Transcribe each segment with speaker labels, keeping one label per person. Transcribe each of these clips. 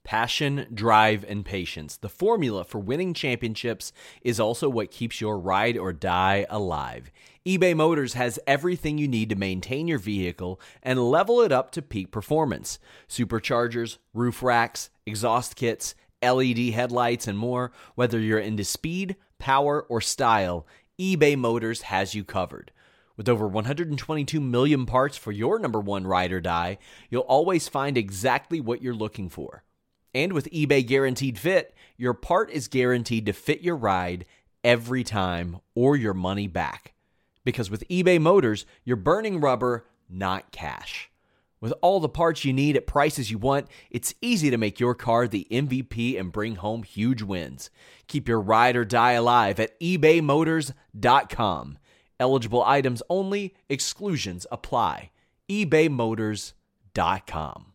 Speaker 1: Passion, drive, and patience. The formula for winning championships is also what keeps your ride or die alive. eBay Motors has everything you need to maintain your vehicle and level it up to peak performance. Superchargers, roof racks, exhaust kits, LED headlights, and more. Whether you're into speed, power, or style, eBay Motors has you covered. With over 122 million parts for your number one ride or die, you'll always find exactly what you're looking for. And with eBay Guaranteed Fit, your part is guaranteed to fit your ride every time or your money back. Because with eBay Motors, you're burning rubber, not cash. With all the parts you need at prices you want, it's easy to make your car the MVP and bring home huge wins. Keep your ride or die alive at ebaymotors.com. Eligible items only, exclusions apply. ebaymotors.com.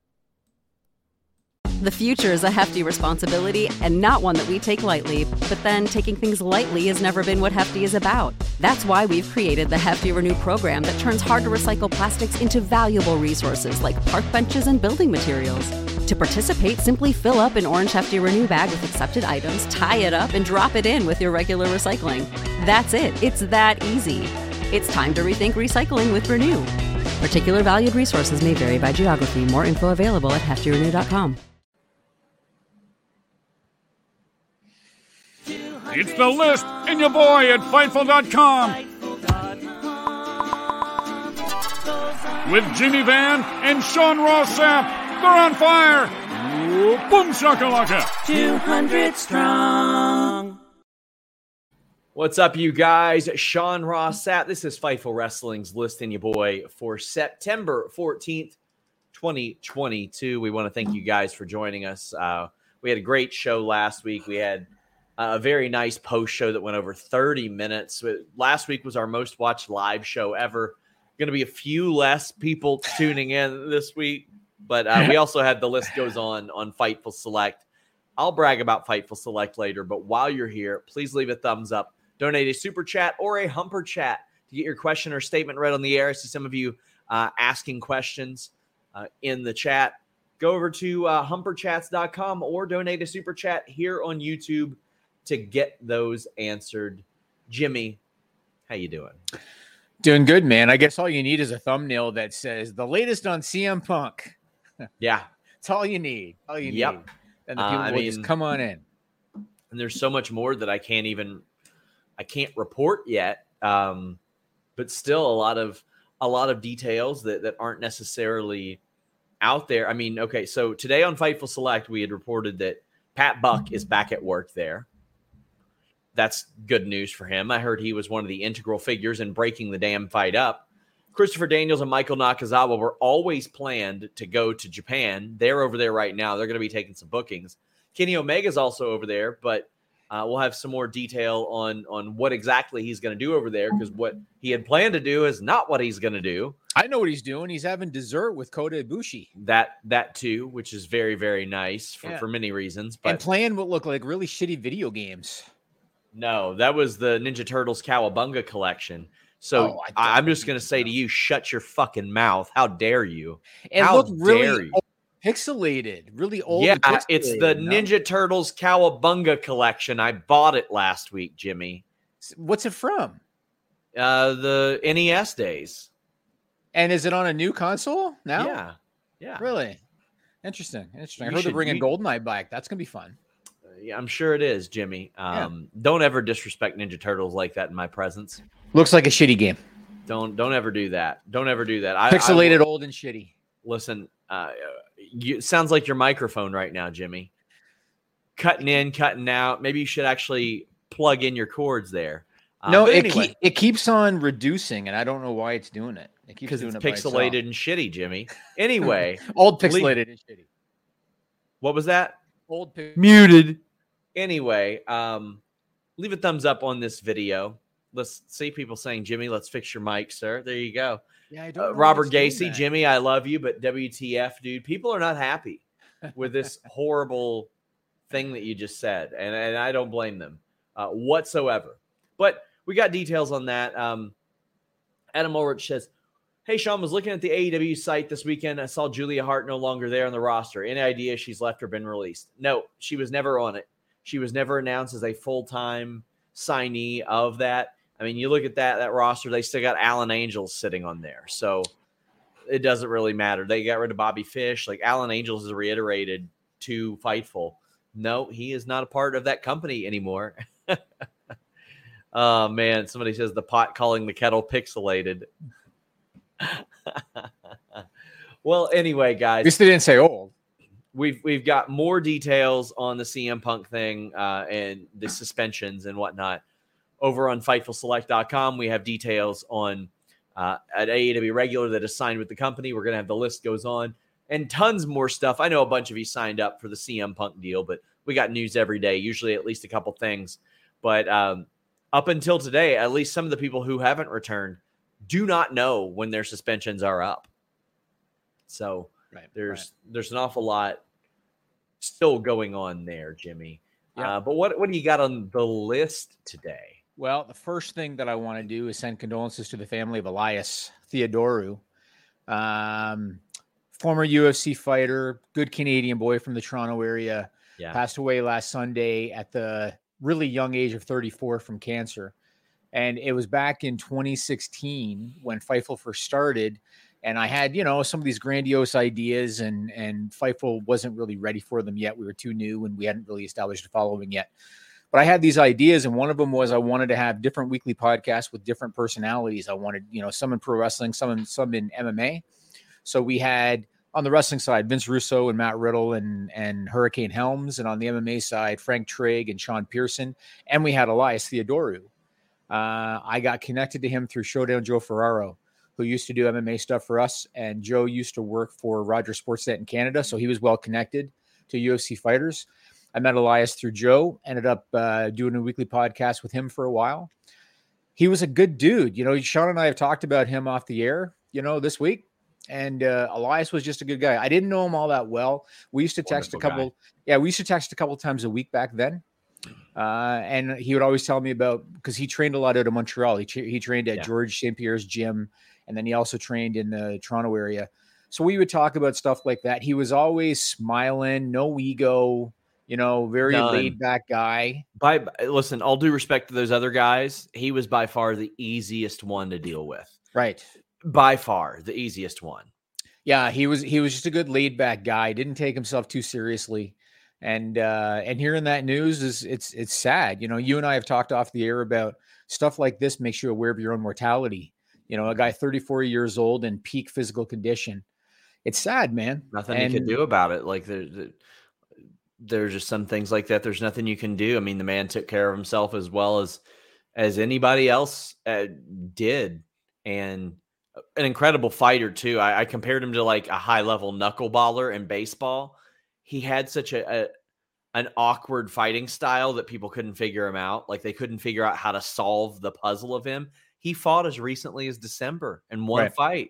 Speaker 2: The future is a hefty responsibility and not one that we take lightly. But then taking things lightly has never been what Hefty is about. That's why we've created the Hefty Renew program that turns hard-to-recycle plastics into valuable resources like park benches and building materials. To participate, simply fill up an orange Hefty Renew bag with accepted items, tie it up, and drop it in with your regular recycling. That's it. It's that easy. It's time to rethink recycling with Renew. Particular valued resources may vary by geography. More info available at heftyrenew.com.
Speaker 3: It's The List and your boy at Fightful.com. With Jimmy Van and Sean Ross Sapp. They're on fire. Boom shakalaka.
Speaker 4: 200 strong.
Speaker 1: What's up, you guys? Sean Ross Sapp. This is Fightful Wrestling's List and your boy for September 14th, 2022. We want to thank you guys for joining us. We had a great show last week. We had a very nice post show that went over 30 minutes. Last week was our most watched live show ever. Going to be a few less people tuning in this week, but we also had The List Goes on Fightful Select. I'll brag about Fightful Select later, but while you're here, please leave a thumbs up, donate a super chat or a humper chat to get your question or statement read on the air. I see some of you asking questions in the chat. Go over to humperchats.com or donate a super chat here on YouTube to get those answered. Jimmy, how you doing?
Speaker 5: Doing good, man. I guess all you need is a thumbnail that says the latest on CM Punk.
Speaker 1: Yeah.
Speaker 5: It's all you need. All you need. And the people will just come on in.
Speaker 1: And there's so much more that I can't report yet. But still a lot of details that aren't necessarily out there. I mean, okay, so today on Fightful Select, we had reported that Pat Buck is back at work there. That's good news for him. I heard he was one of the integral figures in breaking the damn fight up. Christopher Daniels and Michael Nakazawa were always planned to go to Japan. They're over there right now. They're going to be taking some bookings. Kenny Omega's also over there, but we'll have some more detail on what exactly he's going to do over there, because what he had planned to do is not what he's going to do.
Speaker 5: I know what he's doing. He's having dessert with Kota Ibushi.
Speaker 1: That too, which is very, very nice for many reasons. But
Speaker 5: and playing what look like really shitty video games.
Speaker 1: No, that was the Ninja Turtles Cowabunga collection. So I'm just going to say to you, shut your fucking mouth. How dare you?
Speaker 5: And look really pixelated, really old.
Speaker 1: Yeah, it's the Ninja Turtles Cowabunga collection. I bought it last week, Jimmy.
Speaker 5: What's it from?
Speaker 1: The NES days.
Speaker 5: And is it on a new console now?
Speaker 1: Yeah.
Speaker 5: Really? Interesting. I heard they're bringing GoldenEye back. That's going to be fun.
Speaker 1: Yeah, I'm sure it is, Jimmy. Don't ever disrespect Ninja Turtles like that in my presence.
Speaker 5: Looks like a shitty game.
Speaker 1: Don't ever do that. Don't ever do that.
Speaker 5: Pixelated, old, and shitty.
Speaker 1: Listen, it sounds like your microphone right now, Jimmy. Cutting in, cutting out. Maybe you should actually plug in your cords there.
Speaker 5: No, it keeps on reducing, and I don't know why it's doing it. It keeps doing it by itself.
Speaker 1: Pixelated and shitty, Jimmy. Anyway,
Speaker 5: old pixelated and shitty.
Speaker 1: What was that?
Speaker 5: Muted.
Speaker 1: Anyway, leave a thumbs up on this video. Let's see people saying, Jimmy, let's fix your mic, sir. There you go.
Speaker 5: Yeah, I don't know
Speaker 1: Robert Gacy, Jimmy, I love you, but WTF, dude. People are not happy with this horrible thing that you just said, and I don't blame them whatsoever. But we got details on that. Adam Ulrich says, Hey, Sean, was looking at the AEW site this weekend. I saw Julia Hart no longer there on the roster. Any idea she's left or been released? No, she was never on it. She was never announced as a full-time signee of that. I mean, you look at that roster, they still got Alan Angels sitting on there. So it doesn't really matter. They got rid of Bobby Fish. Like, Alan Angels has reiterated to Fightful, no, he is not a part of that company anymore. Oh, man. Somebody says the pot calling the kettle pixelated. Well, anyway, guys.
Speaker 5: At least they didn't say old.
Speaker 1: We've got more details on the CM Punk thing and the suspensions and whatnot over on FightfulSelect.com. We have details on at AEW Regular that is signed with the company. We're going to have the list goes on and tons more stuff. I know a bunch of you signed up for the CM Punk deal, but we got news every day, usually at least a couple things. But up until today, at least some of the people who haven't returned do not know when their suspensions are up. So there's an awful lot still going on there, Jimmy. Yeah. But what do you got on the list today?
Speaker 5: Well, the first thing that I want to do is send condolences to the family of Elias Theodorou, former UFC fighter, good Canadian boy from the Toronto area, passed away last Sunday at the really young age of 34 from cancer. And it was back in 2016 when Fightful first started. And I had, some of these grandiose ideas and Fightful wasn't really ready for them yet. We were too new and we hadn't really established a following yet. But I had these ideas, and one of them was I wanted to have different weekly podcasts with different personalities. I wanted, some in pro wrestling, some in MMA. So we had on the wrestling side, Vince Russo and Matt Riddle and Hurricane Helms. And on the MMA side, Frank Trigg and Sean Pearson. And we had Elias Theodorou. I got connected to him through Showdown Joe Ferraro, who used to do MMA stuff for us. And Joe used to work for Rogers Sportsnet in Canada. So he was well connected to UFC fighters. I met Elias through Joe, ended up doing a weekly podcast with him for a while. He was a good dude. Sean and I have talked about him off the air, this week. And Elias was just a good guy. I didn't know him all that well. We used to text a couple times a week back then. And he would always tell me about, because he trained a lot out of Montreal. He trained at George St. Pierre's gym. And then he also trained in the Toronto area. So we would talk about stuff like that. He was always smiling, no ego, very laid back guy.
Speaker 1: Listen, all due respect to those other guys, he was by far the easiest one to deal with.
Speaker 5: Right.
Speaker 1: By far the easiest one.
Speaker 5: Yeah, he was just a good laid back guy. Didn't take himself too seriously. And hearing that news it's sad. You and I have talked off the air about stuff like this makes you aware of your own mortality. A guy 34 years old in peak physical condition. It's sad, man.
Speaker 1: Nothing you can do about it. Like there's just some things like that. There's nothing you can do. I mean, the man took care of himself as well as anybody else did. And an incredible fighter too. I compared him to like a high level knuckleballer in baseball. He had such an awkward fighting style that people couldn't figure him out. Like they couldn't figure out how to solve the puzzle of him. He fought as recently as December and won a fight.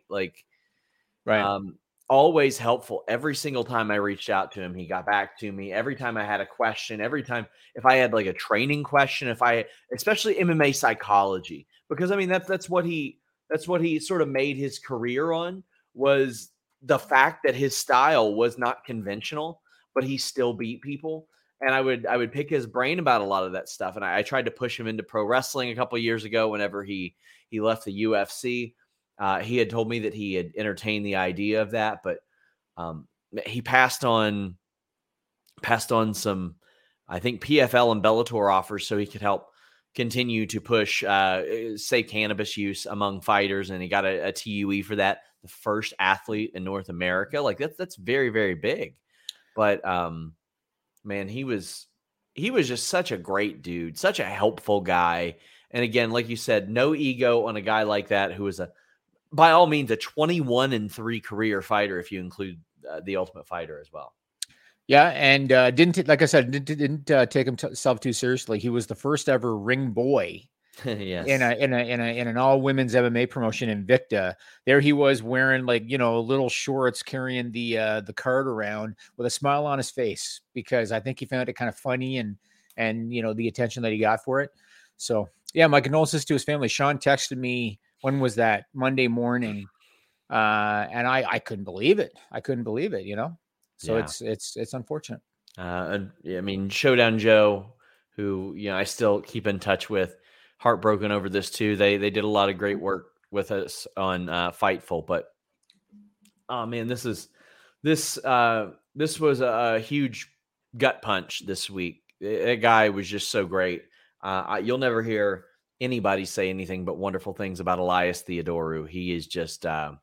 Speaker 1: Always helpful. Every single time I reached out to him, he got back to me. Every time I had a question, every time if I had like a training question, especially MMA psychology, because I mean that's what he sort of made his career on, was the fact that his style was not conventional, but he still beat people. And I would pick his brain about a lot of that stuff. And I tried to push him into pro wrestling a couple of years ago. Whenever he left the UFC, he had told me that he had entertained the idea of that, but he passed on some, I think, PFL and Bellator offers so he could help continue to push safe cannabis use among fighters. And he got a TUE for that, the first athlete in North America. Like that's very, very big. But man, he was just such a great dude, such a helpful guy. And again, like you said, no ego on a guy like that, who is by all means, a 21-3 career fighter, if you include the Ultimate Fighter as well.
Speaker 5: Yeah, and didn't take himself too seriously. He was the first ever ring boy
Speaker 1: yes.
Speaker 5: in an all women's MMA promotion in Invicta. There he was wearing little shorts, carrying the card around with a smile on his face, because I think he found it kind of funny and the attention that he got for it. So yeah, my condolences to his family. Sean texted me, when was that? Monday morning. And I couldn't believe it. So
Speaker 1: Yeah.
Speaker 5: it's unfortunate.
Speaker 1: I mean, Showdown Joe, who, I still keep in touch with, heartbroken over this too. They did a lot of great work with us on Fightful, but oh man, this was a huge gut punch this week. That guy was just so great. You'll never hear anybody say anything but wonderful things about Elias Theodoru. He is just going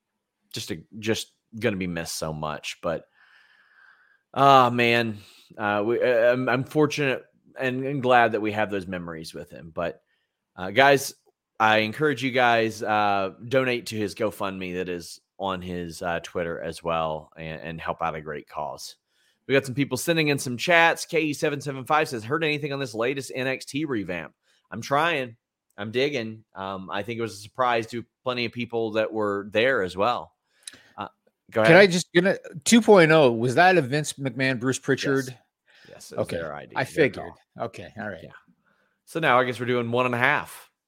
Speaker 1: to be missed so much. But man, I'm fortunate and glad that we have those memories with him. But guys, I encourage you guys donate to his GoFundMe that is on his Twitter as well, and help out a great cause. We got some people sending in some chats. KE775 says, heard anything on this latest NXT revamp? I'm trying. I'm digging. I think it was a surprise to plenty of people that were there as well. Go ahead.
Speaker 5: Can I just 2.0? Was that a Vince McMahon, Bruce Pritchard?
Speaker 1: Yes, it was their idea.
Speaker 5: I figured. Okay, all right.
Speaker 1: Yeah. So now I guess we're doing 1.5.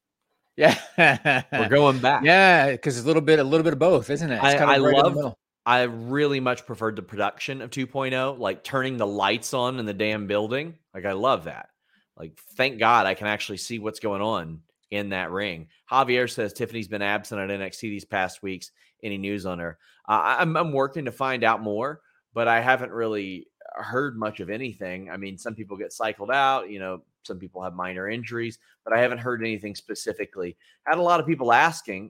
Speaker 5: Yeah,
Speaker 1: we're going back.
Speaker 5: Yeah, because it's a little bit of both, isn't it? It's
Speaker 1: I really much preferred the production of 2.0, like turning the lights on in the damn building. Like, I love that. Like, thank God I can actually see what's going on in that ring. Javier says Tiffany's been absent at NXT these past weeks. Any news on her? I'm working to find out more, but I haven't really heard much of anything. I mean, some people get cycled out, some people have minor injuries, but I haven't heard anything specifically. I had a lot of people asking,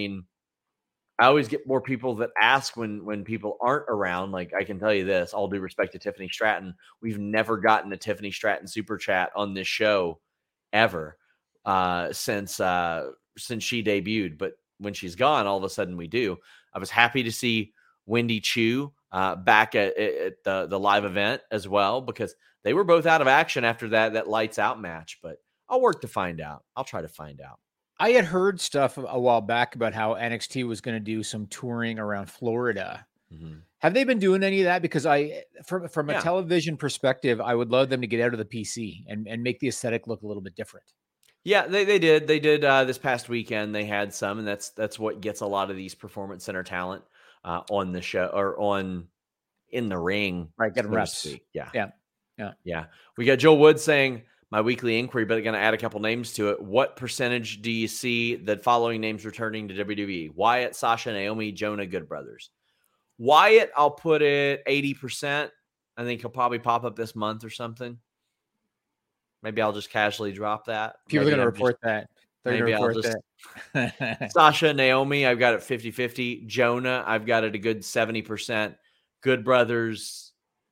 Speaker 1: I always get more people that ask when people aren't around. Like, I can tell you this, all due respect to Tiffany Stratton, we've never gotten a Tiffany Stratton super chat on this show ever since she debuted. But when she's gone, all of a sudden we do. I was happy to see Wendy Chu back at the live event as well, because they were both out of action after that lights out match. But I'll work to find out. I'll try to find out.
Speaker 5: I had heard stuff a while back about how NXT was going to do some touring around Florida. Mm-hmm. Have they been doing any of that? Because from a television perspective, I would love them to get out of the PC and make the aesthetic look a little bit different.
Speaker 1: Yeah, they did. They did this past weekend. They had some, and that's what gets a lot of these performance center talent on the show or in the ring.
Speaker 5: Right, getting reps.
Speaker 1: Yeah. We got Joel Wood saying, my weekly inquiry, but going to add a couple names to it. What percentage do you see the following names returning to WWE? Wyatt, Sasha, Naomi, Jonah, Good Brothers. Wyatt, I'll put it 80%. I think he'll probably pop up this month or something. Maybe I'll just casually drop that.
Speaker 5: People are going to report that. They're going to report
Speaker 1: that. Sasha, Naomi, I've got it 50-50. Jonah, I've got it a good 70%. Good Brothers,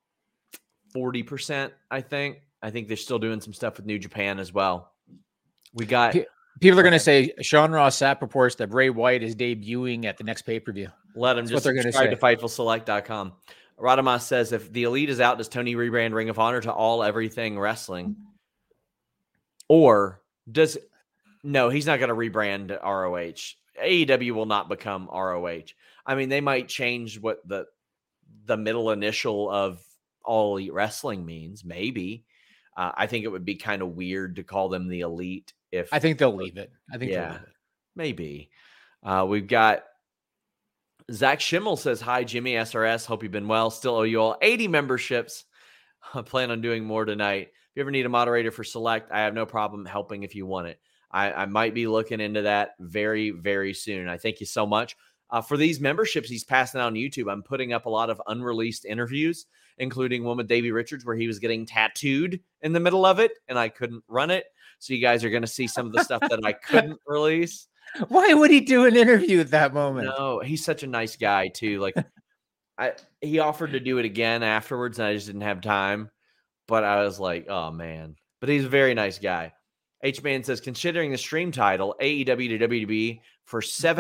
Speaker 1: 40%, I think. I think they're still doing some stuff with New Japan as well. We got
Speaker 5: people are going to say Sean Ross Sapp reports that Bray Wyatt is debuting at the next pay-per-view.
Speaker 1: Let them just subscribe to FightfulSelect.com. Radamas says, if the Elite is out, does Tony rebrand Ring of Honor to All Everything Wrestling? Or no, he's not going to rebrand ROH. AEW will not become ROH. I mean, they might change what the middle initial of All Elite Wrestling means, maybe. I think it would be kind of weird to call them the Elite.
Speaker 5: I think they'll leave it. They'll leave it.
Speaker 1: Maybe. We've got Zach Schimmel says, hi, Jimmy SRS. Hope you've been well. Still owe you all 80 memberships. I plan on doing more tonight. If you ever need a moderator for Select, I have no problem helping if you want it. I might be looking into that very, very soon. I thank you so much. For these memberships he's passing out on YouTube, I'm putting up a lot of unreleased interviews, including one with Davey Richards where he was getting tattooed in the middle of it, and I couldn't run it. So you guys are going to see some of the stuff that I couldn't release.
Speaker 5: Why would he do an interview at that moment?
Speaker 1: No, he's such a nice guy, too. Like, he offered to do it again afterwards, and I just didn't have time. But I was like, oh, man. But he's a very nice guy. H-Man says, considering the stream title, AEW to WWE for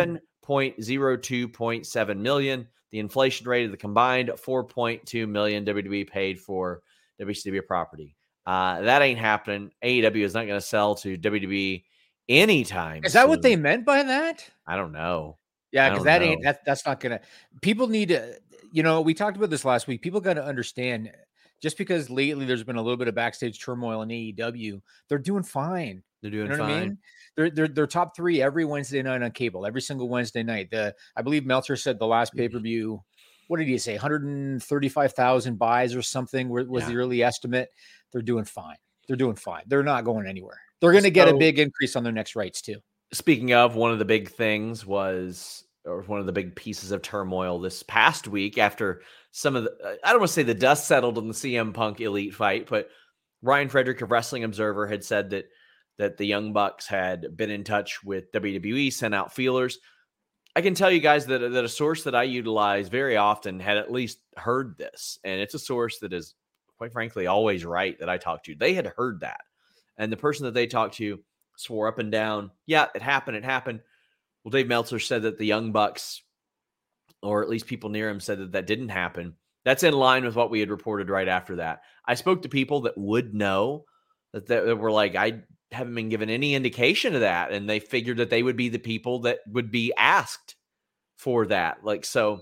Speaker 1: $7.02.7 million, the inflation rate of the combined $4.2 million WWE paid for WCW property. That ain't happening. AEW is not going to sell to WWE anytime.
Speaker 5: Is that what they meant by that?
Speaker 1: I don't know.
Speaker 5: Yeah, because that's not going to. People need to. We talked about this last week. People got to understand. Just because lately there's been a little bit of backstage turmoil in AEW, they're doing fine.
Speaker 1: They're doing
Speaker 5: fine.
Speaker 1: I mean?
Speaker 5: They're top 3 every Wednesday night on cable, every single Wednesday night. I believe Meltzer said the last pay-per-view, what did he say? 135,000 buys or something was the early estimate. They're doing fine. They're not going anywhere. They're going to get a big increase on their next rights too.
Speaker 1: Speaking of, one of the big things was, or one of the big pieces of turmoil this past week after some of the, I don't want to say the dust settled on the CM Punk Elite fight, but Ryan Frederick of Wrestling Observer had said that the Young Bucks had been in touch with WWE, sent out feelers. I can tell you guys that a source that I utilize very often had at least heard this, and it's a source that is, quite frankly, always right that I talk to. They had heard that, and the person that they talked to swore up and down, yeah, it happened. Well, Dave Meltzer said that the Young Bucks, or at least people near him, said that didn't happen. That's in line with what we had reported right after that. I spoke to people that would know that were like, I haven't been given any indication of that. And they figured that they would be the people that would be asked for that. Like, so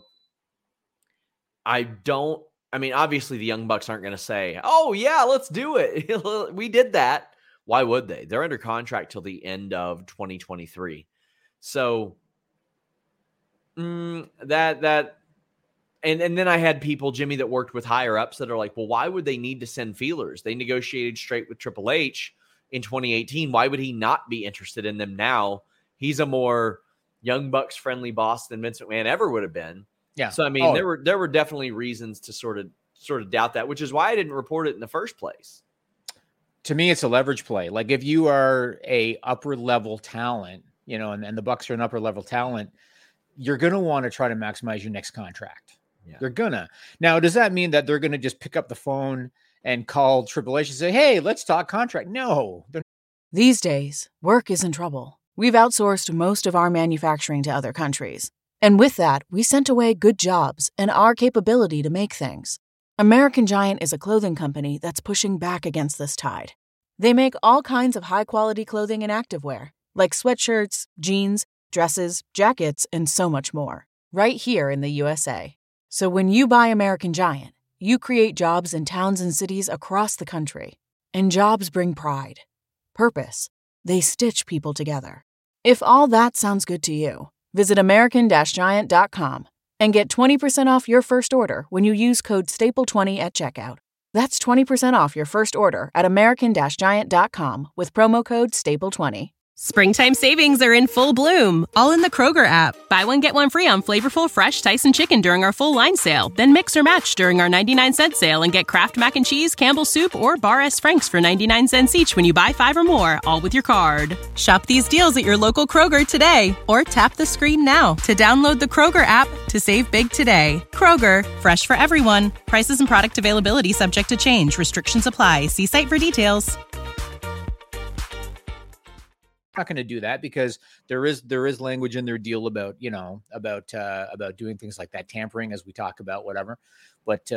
Speaker 1: obviously the Young Bucks aren't going to say, oh yeah, let's do it. We did that. Why would they? They're under contract till the end of 2023. So and then I had people, Jimmy, that worked with higher ups that are like, well, why would they need to send feelers? They negotiated straight with Triple H in 2018. Why would he not be interested in them now? He's a more Young Bucks friendly boss than Vince McMahon ever would have been. Yeah. So, I mean, there were definitely reasons to sort of doubt that, which is why I didn't report it in the first place.
Speaker 5: To me, it's a leverage play. Like if you are a upper level talent, and the Bucks are an upper level talent, you're going to want to try to maximize your next contract. Yeah. They're gonna. Now, does that mean that they're going to just pick up the phone and call Triple H and say, hey, let's talk contract? No.
Speaker 6: These days, work is in trouble. We've outsourced most of our manufacturing to other countries. And with that, we sent away good jobs and our capability to make things. American Giant is a clothing company that's pushing back against this tide. They make all kinds of high-quality clothing and activewear, like sweatshirts, jeans, dresses, jackets, and so much more, right here in the USA. So when you buy American Giant, you create jobs in towns and cities across the country. And jobs bring pride, purpose. They stitch people together. If all that sounds good to you, visit American-Giant.com and get 20% off your first order when you use code STAPLE20 at checkout. That's 20% off your first order at American-Giant.com with promo code STAPLE20.
Speaker 7: Springtime savings are in full bloom, all in the Kroger app. Buy one, get one free on flavorful, fresh Tyson chicken during our full line sale. Then mix or match during our 99-cent sale and get Kraft Mac and Cheese, Campbell's Soup, or Bar S. Frank's for 99 cents each when you buy 5 or more, all with your card. Shop these deals at your local Kroger today, or tap the screen now to download the Kroger app to save big today. Kroger, fresh for everyone. Prices and product availability subject to change. Restrictions apply. See site for details.
Speaker 5: Not going to do that because there is language in their deal about doing things like that, tampering, as we talk about, whatever. But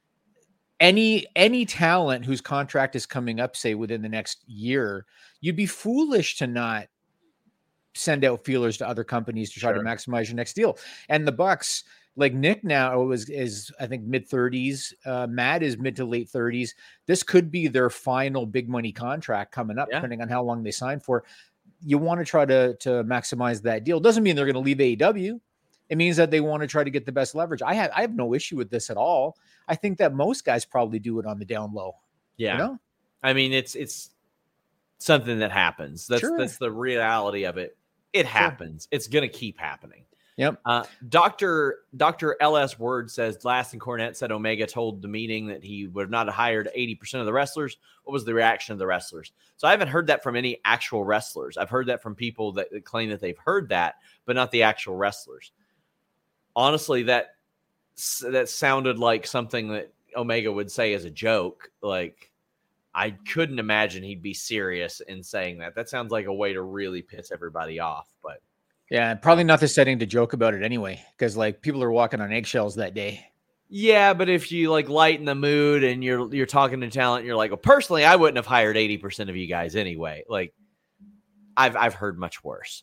Speaker 5: any talent whose contract is coming up, say within the next year, you'd be foolish to not send out feelers to other companies to try to maximize your next deal. And the Bucks, like Nick now is I think mid-30s, Matt is mid to late 30s. This could be their final big money contract coming up, depending on how long they sign for. You want to try to maximize that deal. Doesn't mean they're going to leave AEW. It means that they want to try to get the best leverage. I have no issue with this at all. I think that most guys probably do it on the down low.
Speaker 1: Yeah. I mean, it's something that happens. That's the reality of it. It happens. It's going to keep happening.
Speaker 5: Yep.
Speaker 1: Dr. LS Word says Laston Cornette said Omega told the meeting that he would not have hired 80% of the wrestlers. What was the reaction of the wrestlers? So I haven't heard that from any actual wrestlers. I've heard that from people that claim that they've heard that, but not the actual wrestlers. Honestly, that sounded like something that Omega would say as a joke. Like, I couldn't imagine he'd be serious in saying that. That sounds like a way to really piss everybody off, but.
Speaker 5: Yeah, probably not the setting to joke about it anyway, because like people are walking on eggshells that day.
Speaker 1: Yeah, but if you like lighten the mood and you're talking to talent, you're like, well, personally, I wouldn't have hired 80% of you guys anyway. Like, I've heard much worse.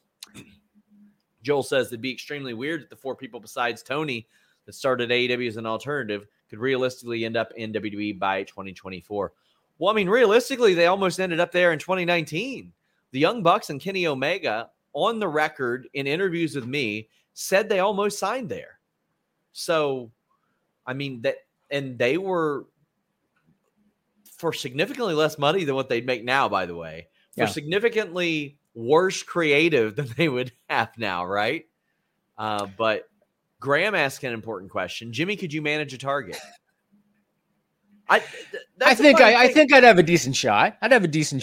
Speaker 1: Joel says it'd be extremely weird that the 4 people besides Tony that started AEW as an alternative could realistically end up in WWE by 2024. Well, I mean, realistically, they almost ended up there in 2019. The Young Bucks and Kenny Omega, on the record in interviews with me, said they almost signed there. So, I mean, they were for significantly less money than what they'd make now, by the way, for significantly worse creative than they would have now, right? But Graham asked an important question. Jimmy, could you manage a target?
Speaker 5: I think I'd have a decent shot. I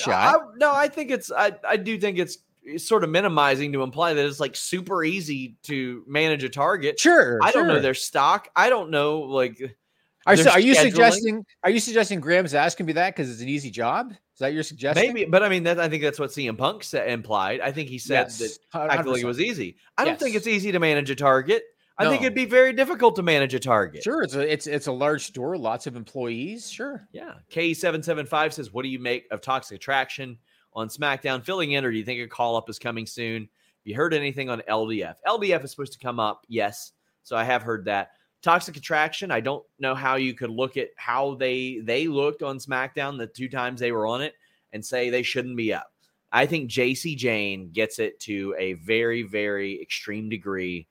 Speaker 5: do think it's sort of minimizing to imply that it's like super easy to manage a target. Sure.
Speaker 1: I don't know their stock. I don't know, like,
Speaker 5: are you suggesting Graham's asking me that because it's an easy job? Is that your suggestion?
Speaker 1: Maybe, but I mean, I think that's what CM Punk implied. I think he said that actually it was easy. I don't think it's easy to manage a target. I think it'd be very difficult to manage a target.
Speaker 5: Sure, it's a large store, lots of employees. Sure.
Speaker 1: Yeah. K775 says, "What do you make of Toxic Attraction on SmackDown filling in, or do you think a call up is coming soon? Have you heard anything on LDF? LDF is supposed to come up, yes. So I have heard that. Toxic Attraction, I don't know how you could look at how they looked on SmackDown the 2 times they were on it and say they shouldn't be up. I think JC Jane gets it to a very, very extreme degree.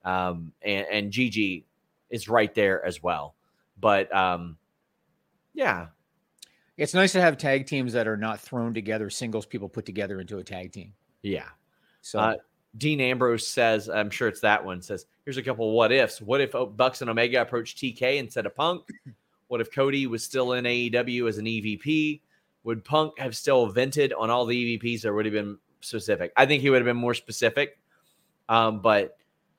Speaker 1: And Gigi is right there as well. But yeah.
Speaker 5: It's nice to have tag teams that are not thrown together, singles people put together into a tag team.
Speaker 1: Yeah.
Speaker 5: So
Speaker 1: Dean Ambrose says, I'm sure it's that one, says, here's a couple of what ifs. What if Bucks and Omega approached TK instead of Punk? What if Cody was still in AEW as an EVP? Would Punk have still vented on all the EVPs, or would he have been specific? I think he would have been more specific. But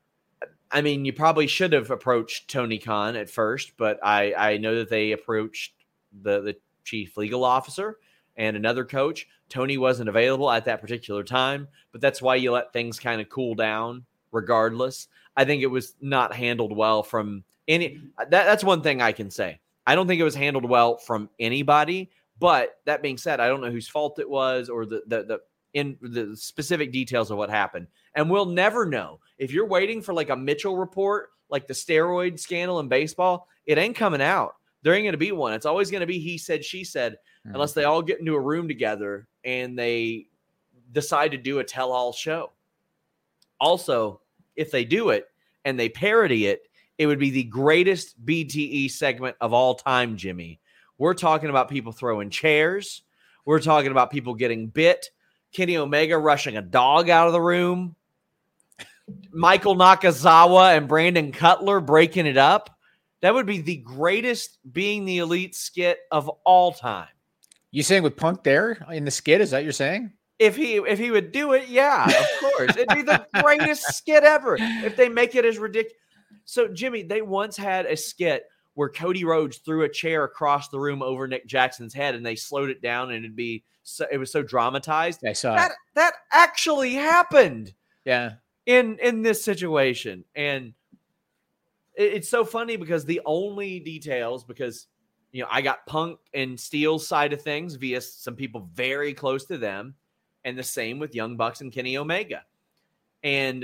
Speaker 1: I mean, you probably should have approached Tony Khan at first, but I know that they approached the chief legal officer and another coach. Tony wasn't available at that particular time, but that's why you let things kind of cool down regardless. I think it was not handled well from any. That's one thing I can say. I don't think it was handled well from anybody, but that being said, I don't know whose fault it was or the specific details of what happened. And we'll never know. If you're waiting for like a Mitchell report, like the steroid scandal in baseball, it ain't coming out. There ain't going to be one. It's always going to be he said, she said, unless they all get into a room together and they decide to do a tell-all show. Also, if they do it and they parody it, it would be the greatest BTE segment of all time, Jimmy. We're talking about people throwing chairs. We're talking about people getting bit. Kenny Omega rushing a dog out of the room. Michael Nakazawa and Brandon Cutler breaking it up. That would be the greatest Being the Elite skit of all time.
Speaker 5: You saying with Punk there in the skit? Is that you're saying?
Speaker 1: If he would do it, yeah, of course. It'd be the greatest skit ever if they make it as ridiculous. So, Jimmy, they once had a skit where Cody Rhodes threw a chair across the room over Nick Jackson's head, and they slowed it down, and it was so dramatized.
Speaker 5: I saw
Speaker 1: that. That actually happened.
Speaker 5: Yeah.
Speaker 1: In this situation. And it's so funny because the only details, because, you know, I got Punk and Steele's side of things via some people very close to them, and the same with Young Bucks and Kenny Omega. And,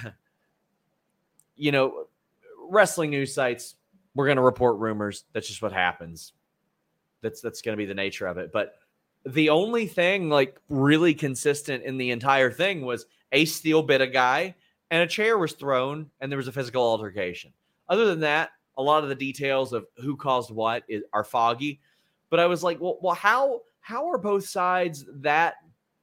Speaker 1: you know, wrestling news sites, we're going to report rumors. That's just what happens. That's going to be the nature of it. But the only thing like really consistent in the entire thing was Ace Steel bit a guy and a chair was thrown and there was a physical altercation. Other than that, a lot of the details of who caused what are foggy. But I was like, well, how are both sides that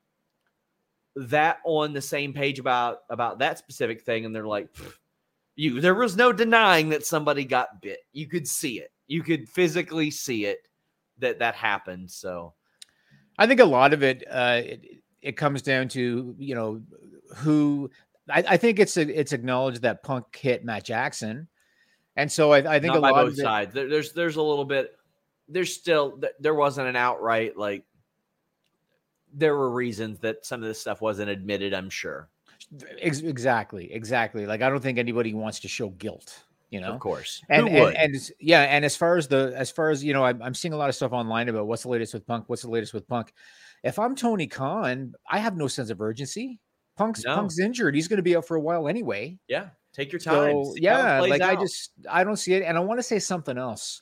Speaker 1: on the same page about that specific thing? And they're like, there was no denying that somebody got bit. You could see it. You could physically see it that happened. So
Speaker 5: I think a lot of it, it comes down to, you know, who I think it's acknowledged that Punk hit Matt Jackson. And so I think
Speaker 1: not
Speaker 5: a
Speaker 1: by
Speaker 5: lot
Speaker 1: both
Speaker 5: of it,
Speaker 1: sides. There's a little bit, there wasn't an outright, like, there were reasons that some of this stuff wasn't admitted, I'm sure.
Speaker 5: Exactly. Like, I don't think anybody wants to show guilt, you know,
Speaker 1: of course.
Speaker 5: And as far as, you know, I'm seeing a lot of stuff online about what's the latest with Punk. If I'm Tony Khan, I have no sense of urgency. Punk's injured. He's going to be out for a while anyway.
Speaker 1: Yeah. Take your time.
Speaker 5: So, yeah, like I don't see it. And I want to say something else.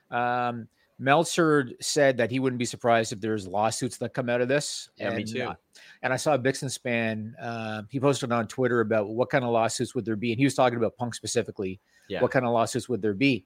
Speaker 5: Meltzer said that he wouldn't be surprised if there's lawsuits that come out of this.
Speaker 1: Yeah, me too.
Speaker 5: And I saw Bixenspan, he posted on Twitter about what kind of lawsuits would there be. And he was talking about Punk specifically. Yeah. What kind of lawsuits would there be?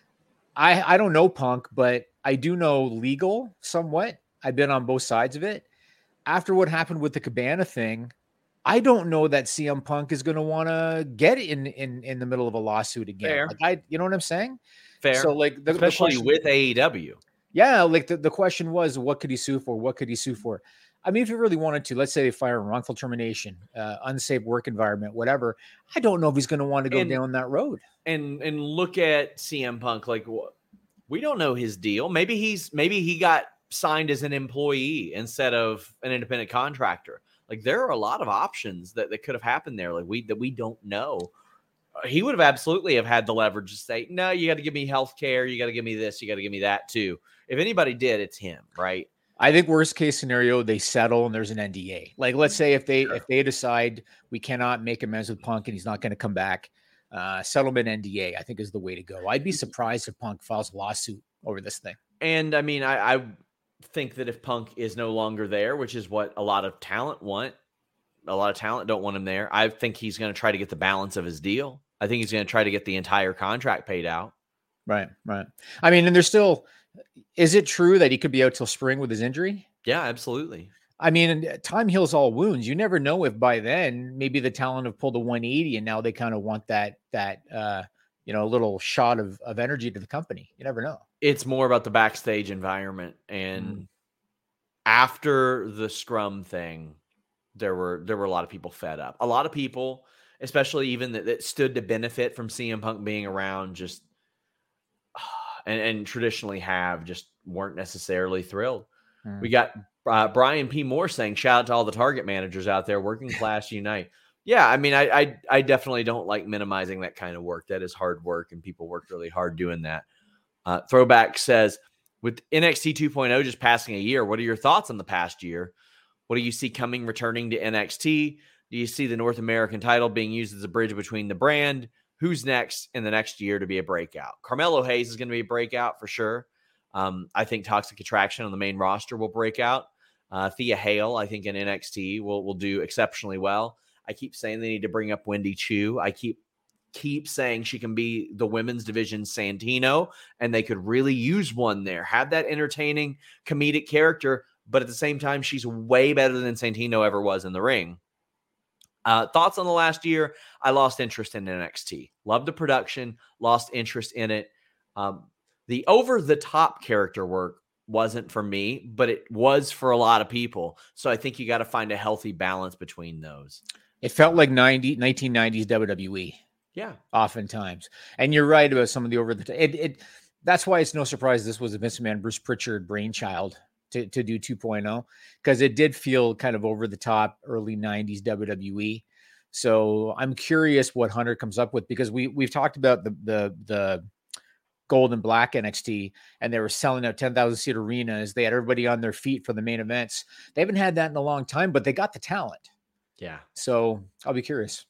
Speaker 5: I don't know Punk, but I do know legal somewhat. I've been on both sides of it. After what happened with the Cabana thing, I don't know that CM Punk is going to want to get in the middle of a lawsuit again.
Speaker 1: Fair.
Speaker 5: Like you know what I'm saying?
Speaker 1: Fair.
Speaker 5: So like,
Speaker 1: especially with AEW.
Speaker 5: Yeah. Like the question was, what could he sue for? What could he sue for? I mean, if you really wanted to, let's say they fire him, wrongful termination, unsafe work environment, whatever. I don't know if he's going to want to go down that road.
Speaker 1: And look at CM Punk. Like, we don't know his deal. Maybe he got signed as an employee instead of an independent contractor. Like, there are a lot of options that could have happened there. Like that we don't know. He would have absolutely have had the leverage to say, no, you got to give me health care. You got to give me this. You got to give me that too. If anybody did, it's him, right?
Speaker 5: I think worst case scenario, they settle and there's an NDA. Like, let's say if they decide we cannot make amends with Punk and he's not going to come back, settlement NDA, I think is the way to go. I'd be surprised if Punk files a lawsuit over this thing.
Speaker 1: And I mean, I think that if Punk is no longer there, which is what a lot of talent want, a lot of talent don't want him there. I think he's going to try to get the balance of his deal. I think he's going to try to get the entire contract paid out.
Speaker 5: Right. I mean, and there's still, is it true that he could be out till spring with his injury?
Speaker 1: Yeah, absolutely.
Speaker 5: I mean, time heals all wounds. You never know if by then maybe the talent have pulled a 180 and now they kind of want that little shot of energy to the company. You never know.
Speaker 1: It's more about the backstage environment. And after the scrum thing, there were a lot of people fed up. A lot of people, especially even that stood to benefit from CM Punk being around, just and traditionally just weren't necessarily thrilled. We got Brian P. Moore saying, shout out to all the Target managers out there, working class unite. Yeah, I mean, I definitely don't like minimizing that kind of work. That is hard work, and people work really hard doing that. Throwback says, with NXT 2.0 just passing a year, what are your thoughts on the past year? What do you see returning to NXT? Do you see the North American title being used as a bridge between the brand? Who's next in the next year to be a breakout? Carmelo Hayes is going to be a breakout for sure. I think Toxic Attraction on the main roster will break out. Thea Hale, I think in NXT will do exceptionally well. I keep saying they need to bring up Wendy Chu. I keep saying she can be the women's division Santino, and they could really use one there. Have that entertaining comedic character, but at the same time, she's way better than Santino ever was in the ring. Thoughts on the last year? I lost interest in NXT. Loved the production, lost interest in it. The over-the-top character work wasn't for me, but it was for a lot of people. So I think you got to find a healthy balance between those.
Speaker 5: It felt like 1990s WWE.
Speaker 1: Yeah.
Speaker 5: Oftentimes. And you're right about some of the over-the-top. That's why it's no surprise this was a Vince McMahon, Bruce Pritchard brainchild to do 2.0, because it did feel kind of over the top early 90s WWE. So I'm curious what Hunter comes up with, because we've talked about the gold and black NXT, and they were selling out 10,000 seat arenas. They had everybody on their feet for the main events. They haven't had that in a long time, but they got the talent.
Speaker 1: Yeah.
Speaker 5: So I'll be curious.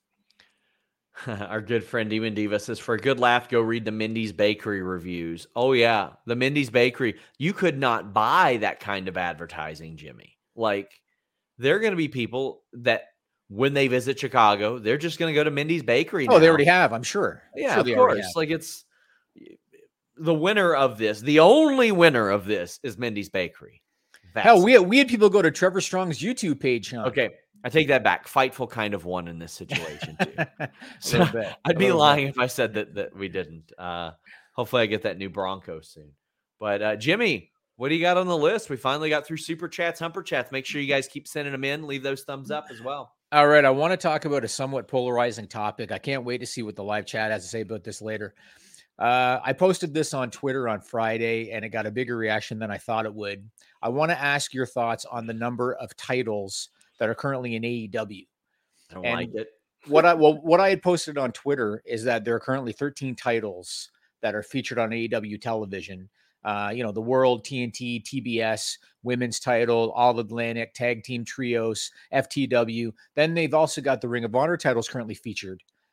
Speaker 1: Our good friend Demon Diva says, for a good laugh, go read the Mindy's Bakery reviews. Oh, yeah. The Mindy's Bakery. You could not buy that kind of advertising, Jimmy. Like, there are going to be people that when they visit Chicago, they're just going to go to Mindy's Bakery now.
Speaker 5: Oh, they already have, I'm sure.
Speaker 1: Yeah, of course. Like, it's the winner of this. The only winner of this is Mindy's Bakery.
Speaker 5: Hell, we had people go to Trevor Strong's YouTube page, Sean.
Speaker 1: Okay. I take that back. Fightful kind of won in this situation too. So I'd be lying if I said that we didn't. Hopefully I get that new Bronco soon. But Jimmy, what do you got on the list? We finally got through Super Chats, Humper Chats. Make sure you guys keep sending them in. Leave those thumbs up as well.
Speaker 5: All right. I want to talk about a somewhat polarizing topic. I can't wait to see what the live chat has to say about this later. I posted this on Twitter on Friday, and it got a bigger reaction than I thought it would. I want to ask your thoughts on the number of titles that are currently in AEW.
Speaker 1: I don't like it.
Speaker 5: What I had posted on Twitter is that there are currently 13 titles that are featured on AEW television. The World, TNT, TBS, Women's Title, All Atlantic, Tag Team Trios, FTW. Then they've also got the Ring of Honor titles currently featured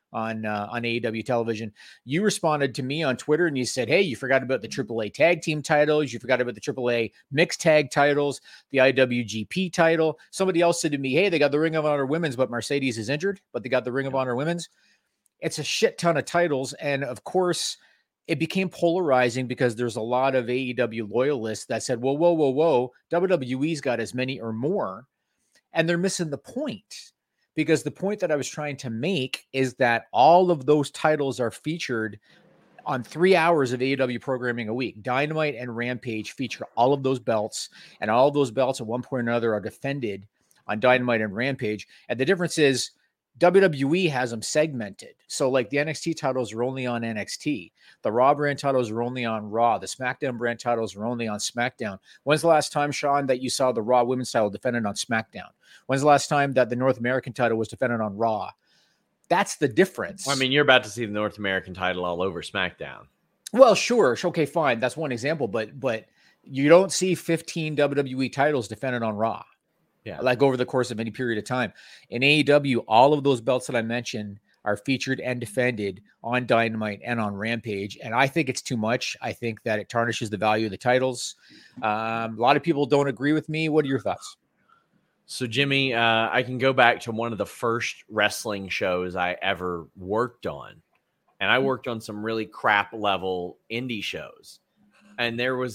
Speaker 5: on AEW television. You responded to me on Twitter and you said, hey, you forgot about the AAA tag team titles. You forgot about the AAA mixed tag titles, the IWGP title. Somebody else said to me, hey, they got the Ring of Honor women's, but Mercedes is injured, but they got the Ring of Honor women's. It's a shit ton of titles. And of course, it became polarizing because there's a lot of AEW loyalists that said, whoa, WWE's got as many or more. And they're missing the point. Because the point that I was trying to make is that all of those titles are featured on 3 hours of AEW programming a week. Dynamite and Rampage feature all of those belts, and all of those belts at one point or another are defended on Dynamite and Rampage. And the difference is WWE has them segmented. So like the NXT titles are only on NXT. The Raw brand titles are only on Raw. The SmackDown brand titles are only on SmackDown. When's the last time, Sean, that you saw the Raw women's title defended on SmackDown? When's the last time that the North American title was defended on Raw? That's the difference.
Speaker 1: I mean, you're about to see the North American title all over SmackDown.
Speaker 5: Well, sure. Okay, fine. That's one example, but you don't see 15 WWE titles defended on Raw. Yeah, like over the course of any period of time. In AEW, all of those belts that I mentioned are featured and defended on Dynamite and on Rampage. And I think it's too much. I think that it tarnishes the value of the titles. A lot of people don't agree with me. What are your thoughts?
Speaker 1: So, Jimmy, I can go back to one of the first wrestling shows I ever worked on. And I worked on some really crap level indie shows. And there was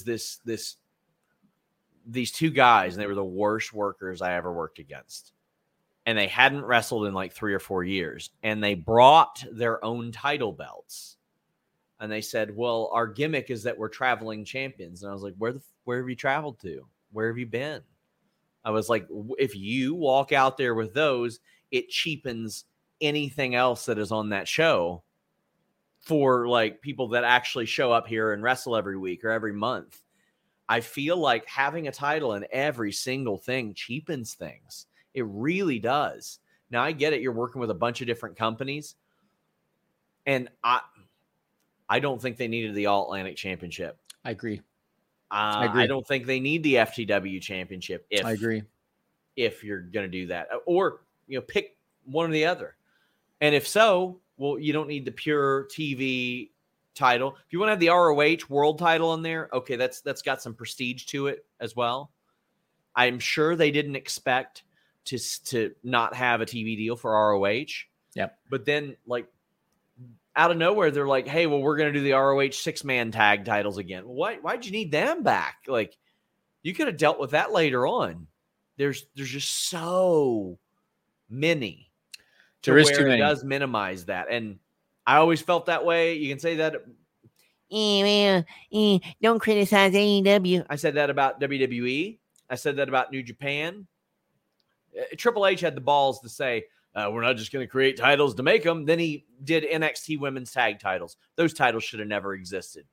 Speaker 1: these two guys, and they were the worst workers I ever worked against. And they hadn't wrestled in like 3 or 4 years. And they brought their own title belts. And they said, well, our gimmick is that we're traveling champions. And I was like, where have you traveled to? Where have you been? I was like, if you walk out there with those, it cheapens anything else that is on that show for like people that actually show up here and wrestle every week or every month. I feel like having a title in every single thing cheapens things. It really does. Now, I get it. You're working with a bunch of different companies. And I don't think they needed the All-Atlantic Championship.
Speaker 5: I agree.
Speaker 1: I don't think they need the FTW Championship.
Speaker 5: I agree.
Speaker 1: If you're going to do that. Or, pick one or the other. And if so, well, you don't need the pure TV title. If you want to have the ROH world title in there, okay, that's got some prestige to it as well. I'm sure they didn't expect to not have a TV deal for ROH.
Speaker 5: Yep.
Speaker 1: But then, like, out of nowhere, they're like, hey, well, we're going to do the ROH 6-man tag titles again. Why'd you need them back? Like, you could have dealt with that later on. There's just so many.
Speaker 5: There is too many.
Speaker 1: It does minimize that. And I always felt that way. You can say that. Don't criticize AEW. I said that about WWE. I said that about New Japan. Triple H had the balls to say, we're not just going to create titles to make them. Then he did NXT women's tag titles. Those titles should have never existed.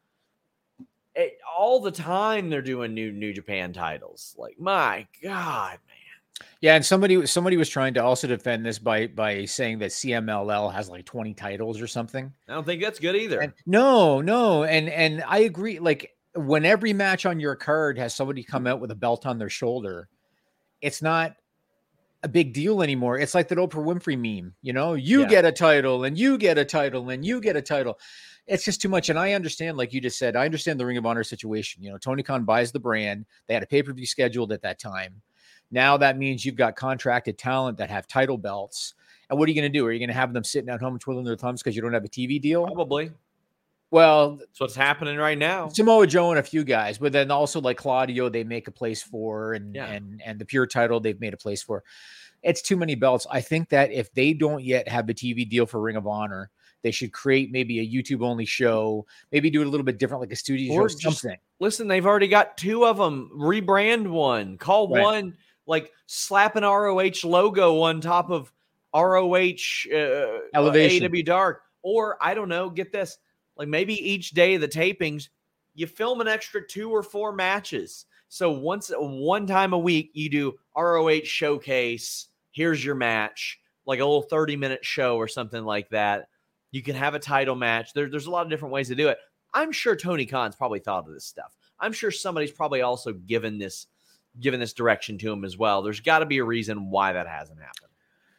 Speaker 1: All the time they're doing New Japan titles. Like, my God, man.
Speaker 5: Yeah, and somebody was trying to also defend this by saying that CMLL has like 20 titles or something.
Speaker 1: I don't think that's good either.
Speaker 5: And no, and I agree. Like, when every match on your card has somebody come out with a belt on their shoulder, it's not a big deal anymore. It's like that Oprah Winfrey meme, you get a title and you get a title and you get a title. It's just too much. And I understand, like you just said, I understand the Ring of Honor situation. Tony Khan buys the brand. They had a pay-per-view scheduled at that time. Now that means you've got contracted talent that have title belts. And what are you going to do? Are you going to have them sitting at home twiddling their thumbs because you don't have a TV deal?
Speaker 1: Probably.
Speaker 5: Well,
Speaker 1: that's what's happening right now.
Speaker 5: Samoa Joe and a few guys, but then also like Claudio, they make a place for, and the pure title they've made a place for. It's too many belts. I think that if they don't yet have a TV deal for Ring of Honor, they should create maybe a YouTube only show, maybe do it a little bit different, like a studio
Speaker 1: or
Speaker 5: show, something.
Speaker 1: Listen, they've already got 2 of them. Rebrand one, call one, like slap an ROH logo on top of ROH
Speaker 5: Elevation.
Speaker 1: AEW Dark. Or I don't know, get this. Like maybe each day of the tapings, you film an extra 2 or 4 matches. So one time a week, you do ROH Showcase. Here's your match, like a little 30-minute show or something like that. You can have a title match. There's a lot of different ways to do it. I'm sure Tony Khan's probably thought of this stuff. I'm sure somebody's probably also given this direction to him as well. There's got to be a reason why that hasn't happened.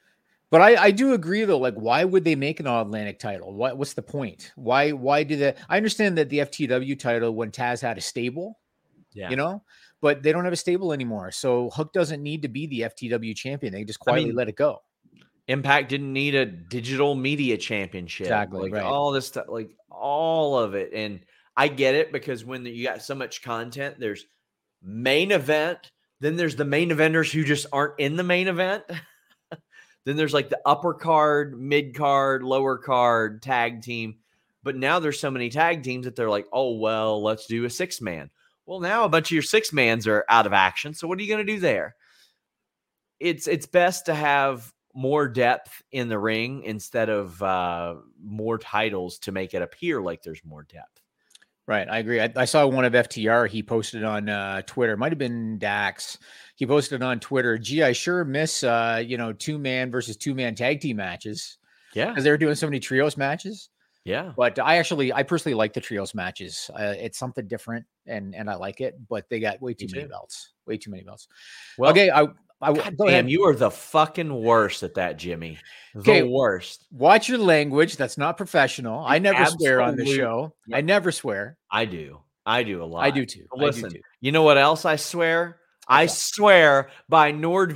Speaker 5: But I do agree though. Like, why would they make an All-Atlantic title? What's the point? Why do that? I understand that the FTW title when Taz had a stable, but they don't have a stable anymore. So Hook doesn't need to be the FTW champion. They just quietly let it go.
Speaker 1: Impact didn't need a digital media championship.
Speaker 5: Exactly.
Speaker 1: Like all this stuff, like all of it. And I get it because when you got so much content, there's main event. Then there's the main eventers who just aren't in the main event. Then there's like the upper card, mid card, lower card, tag team. But now there's so many tag teams that they're like, oh, well, let's do a 6-man. Well, now a bunch of your 6-mans are out of action. So what are you going to do there? It's best to have more depth in the ring instead of more titles to make it appear like there's more depth.
Speaker 5: Right. I agree. I saw one of FTR. He posted on Twitter. It might have been Dax. He posted on Twitter, gee, I sure miss, 2-man versus 2-man tag team matches.
Speaker 1: Yeah.
Speaker 5: Because they were doing so many trios matches.
Speaker 1: Yeah.
Speaker 5: But I personally like the trios matches. It's something different and I like it, but they got way too many belts. Way too many belts.
Speaker 1: Well,
Speaker 5: okay.
Speaker 1: Damn, you are the fucking worst at that, Jimmy. The worst.
Speaker 5: Watch your language. That's not professional. I never swear on the show. Yep. I never swear.
Speaker 1: I do a lot.
Speaker 5: I do too.
Speaker 1: Listen, you know what else I swear? I swear by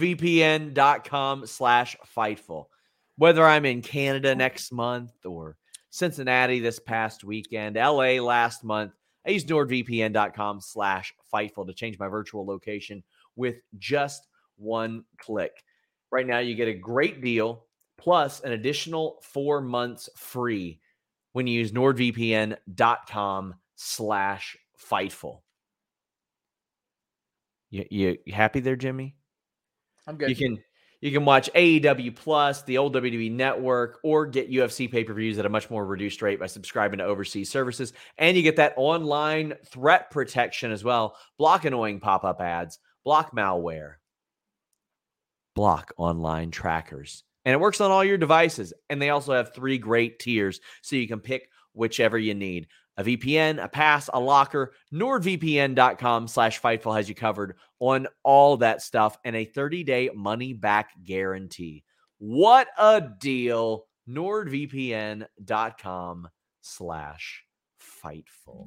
Speaker 1: NordVPN.com/Fightful. Whether I'm in Canada next month or Cincinnati this past weekend, LA last month, I used NordVPN.com/Fightful to change my virtual location with just one click. Right now, you get a great deal plus an additional 4 months free when you use NordVPN.com/Fightful. You happy there, Jimmy?
Speaker 5: I'm good.
Speaker 1: You can watch AEW Plus, the old WWE Network, or get UFC pay-per-views at a much more reduced rate by subscribing to overseas services. And you get that online threat protection as well. Block annoying pop-up ads, block malware, block online trackers. And it works on all your devices. And they also have 3 great tiers, so you can pick whichever you need. A VPN, a pass, a locker. NordVPN.com/Fightful has you covered on all that stuff and a 30-day money-back guarantee. What a deal. NordVPN.com/Fightful.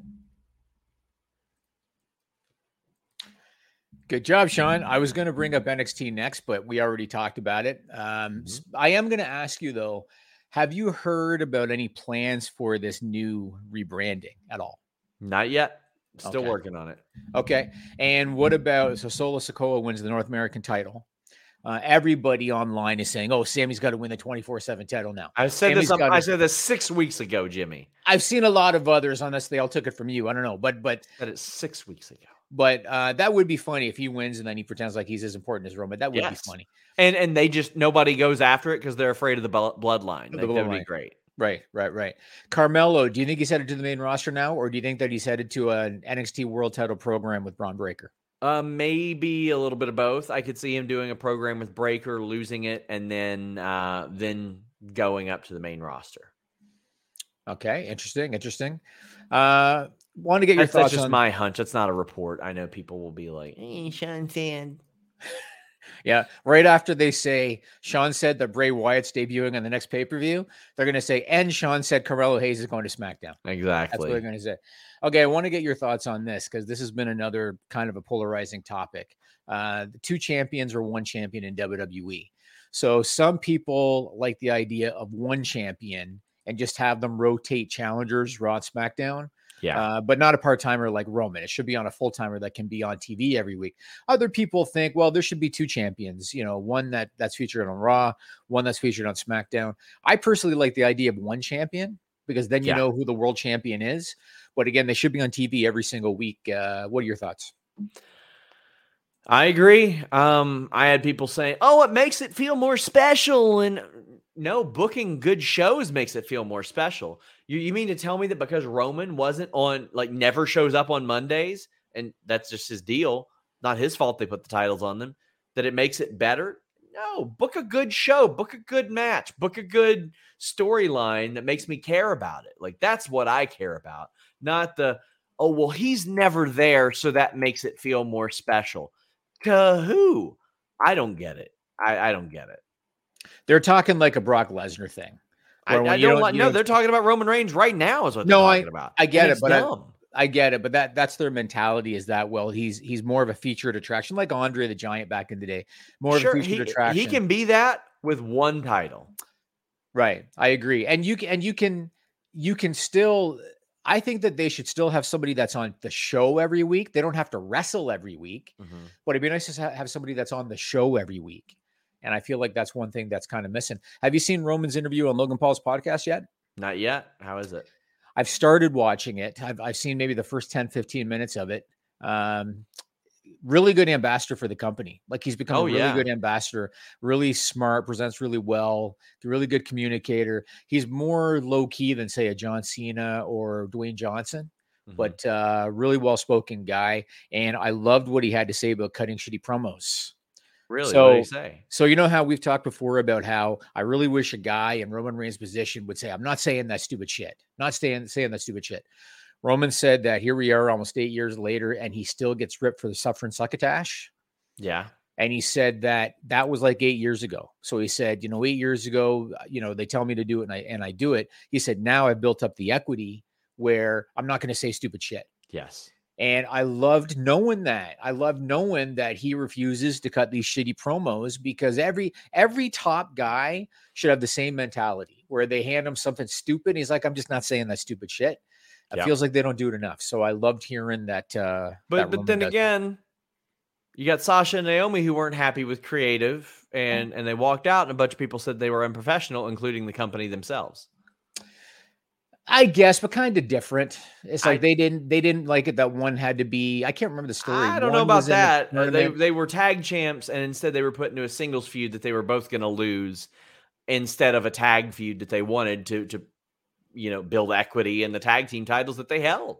Speaker 5: Good job, Sean. I was going to bring up NXT next, but we already talked about it. I am going to ask you, though, have you heard about any plans for this new rebranding at all?
Speaker 1: Not yet. Still working on it.
Speaker 5: Okay. And what about, so Solo Sikoa wins the North American title. Everybody online is saying, oh, Sammy's got to win the 24/7 title now.
Speaker 1: I said this 6 weeks ago, Jimmy.
Speaker 5: I've seen a lot of others, unless they all took it from you. I don't know. But
Speaker 1: that is 6 weeks ago.
Speaker 5: But that would be funny if he wins and then he pretends like he's as important as Roman. That would be funny.
Speaker 1: And they just, nobody goes after it because they're afraid of the bloodline. That would be great.
Speaker 5: Right. Carmelo, do you think he's headed to the main roster now, or do you think that he's headed to an NXT World Title program with Braun Breaker?
Speaker 1: Maybe a little bit of both. I could see him doing a program with Breaker, losing it, and then going up to the main roster.
Speaker 5: Okay, interesting. Want to get your thoughts?
Speaker 1: That's just my hunch. That's not a report. I know people will be like, "Hey, Sean said."
Speaker 5: Yeah, right after they say Sean said that Bray Wyatt's debuting on the next pay-per-view, they're going to say, and Sean said Carmelo Hayes is going to SmackDown.
Speaker 1: Exactly.
Speaker 5: That's what they're going to say. Okay, I want to get your thoughts on this because this has been another kind of a polarizing topic. The 2 champions or 1 champion in WWE. So some people like the idea of 1 champion and just have them rotate challengers, Raw and SmackDown.
Speaker 1: Yeah.
Speaker 5: But not a part-timer like Roman. It should be on a full-timer that can be on TV every week. Other people think, well, there should be 2 champions, one that's featured on Raw, one that's featured on SmackDown. I personally like the idea of 1 champion because then you know who the world champion is. But again, they should be on TV every single week. What are your thoughts?
Speaker 1: I agree. I had people saying, oh, it makes it feel more special. And no, booking good shows makes it feel more special. You mean to tell me that because Roman wasn't on, never shows up on Mondays, and that's just his deal, not his fault they put the titles on them, that it makes it better? No, book a good show, book a good match, book a good storyline that makes me care about it. That's what I care about, not he's never there, so that makes it feel more special. To who? I don't get it. I don't get it.
Speaker 5: They're talking like a Brock Lesnar thing.
Speaker 1: I don't like. No, they're talking about Roman Reigns right now. Is what they're talking about.
Speaker 5: I get it, but I get it, but that's their mentality. Is that he's more of a featured attraction, like Andre the Giant back in the day. More of a featured attraction.
Speaker 1: He can be that with one title,
Speaker 5: right? I agree, and you can still. I think that they should still have somebody that's on the show every week. They don't have to wrestle every week, but it'd be nice to have somebody that's on the show every week. And I feel like that's one thing that's kind of missing. Have you seen Roman's interview on Logan Paul's podcast yet?
Speaker 1: Not yet. How is it?
Speaker 5: I've started watching it. I've seen maybe the first 10, 15 minutes of it. Really good ambassador for the company. Like he's become a really good ambassador, really smart, presents really well, really good communicator. He's more low key than say a John Cena or Dwayne Johnson, but really well-spoken guy. And I loved what he had to say about cutting shitty promos.
Speaker 1: Really? So, what did he say?
Speaker 5: So you know how we've talked before about how I really wish a guy in Roman Reigns' position would say, I'm not saying that stupid shit. Not saying that stupid shit. Roman said that here we are almost 8 years later, and he still gets ripped for the suffer and succotash.
Speaker 1: Yeah.
Speaker 5: And he said that was like 8 years ago. So he said, 8 years ago, they tell me to do it and I do it. He said, now I've built up the equity where I'm not going to say stupid shit.
Speaker 1: Yes.
Speaker 5: And I loved knowing that. I loved knowing that he refuses to cut these shitty promos because every top guy should have the same mentality where they hand him something stupid. And he's like, I'm just not saying that stupid shit. It feels like they don't do it enough. So I loved hearing that.
Speaker 1: But then again, you got Sasha and Naomi who weren't happy with creative and they walked out and a bunch of people said they were unprofessional, including the company themselves.
Speaker 5: I guess, but kind of different. It's like they didn't like it that one had to be. I can't remember the story.
Speaker 1: I don't know about that. They were tag champs, and instead they were put into a singles feud that they were both going to lose, instead of a tag feud that they wanted to build equity in the tag team titles that they held.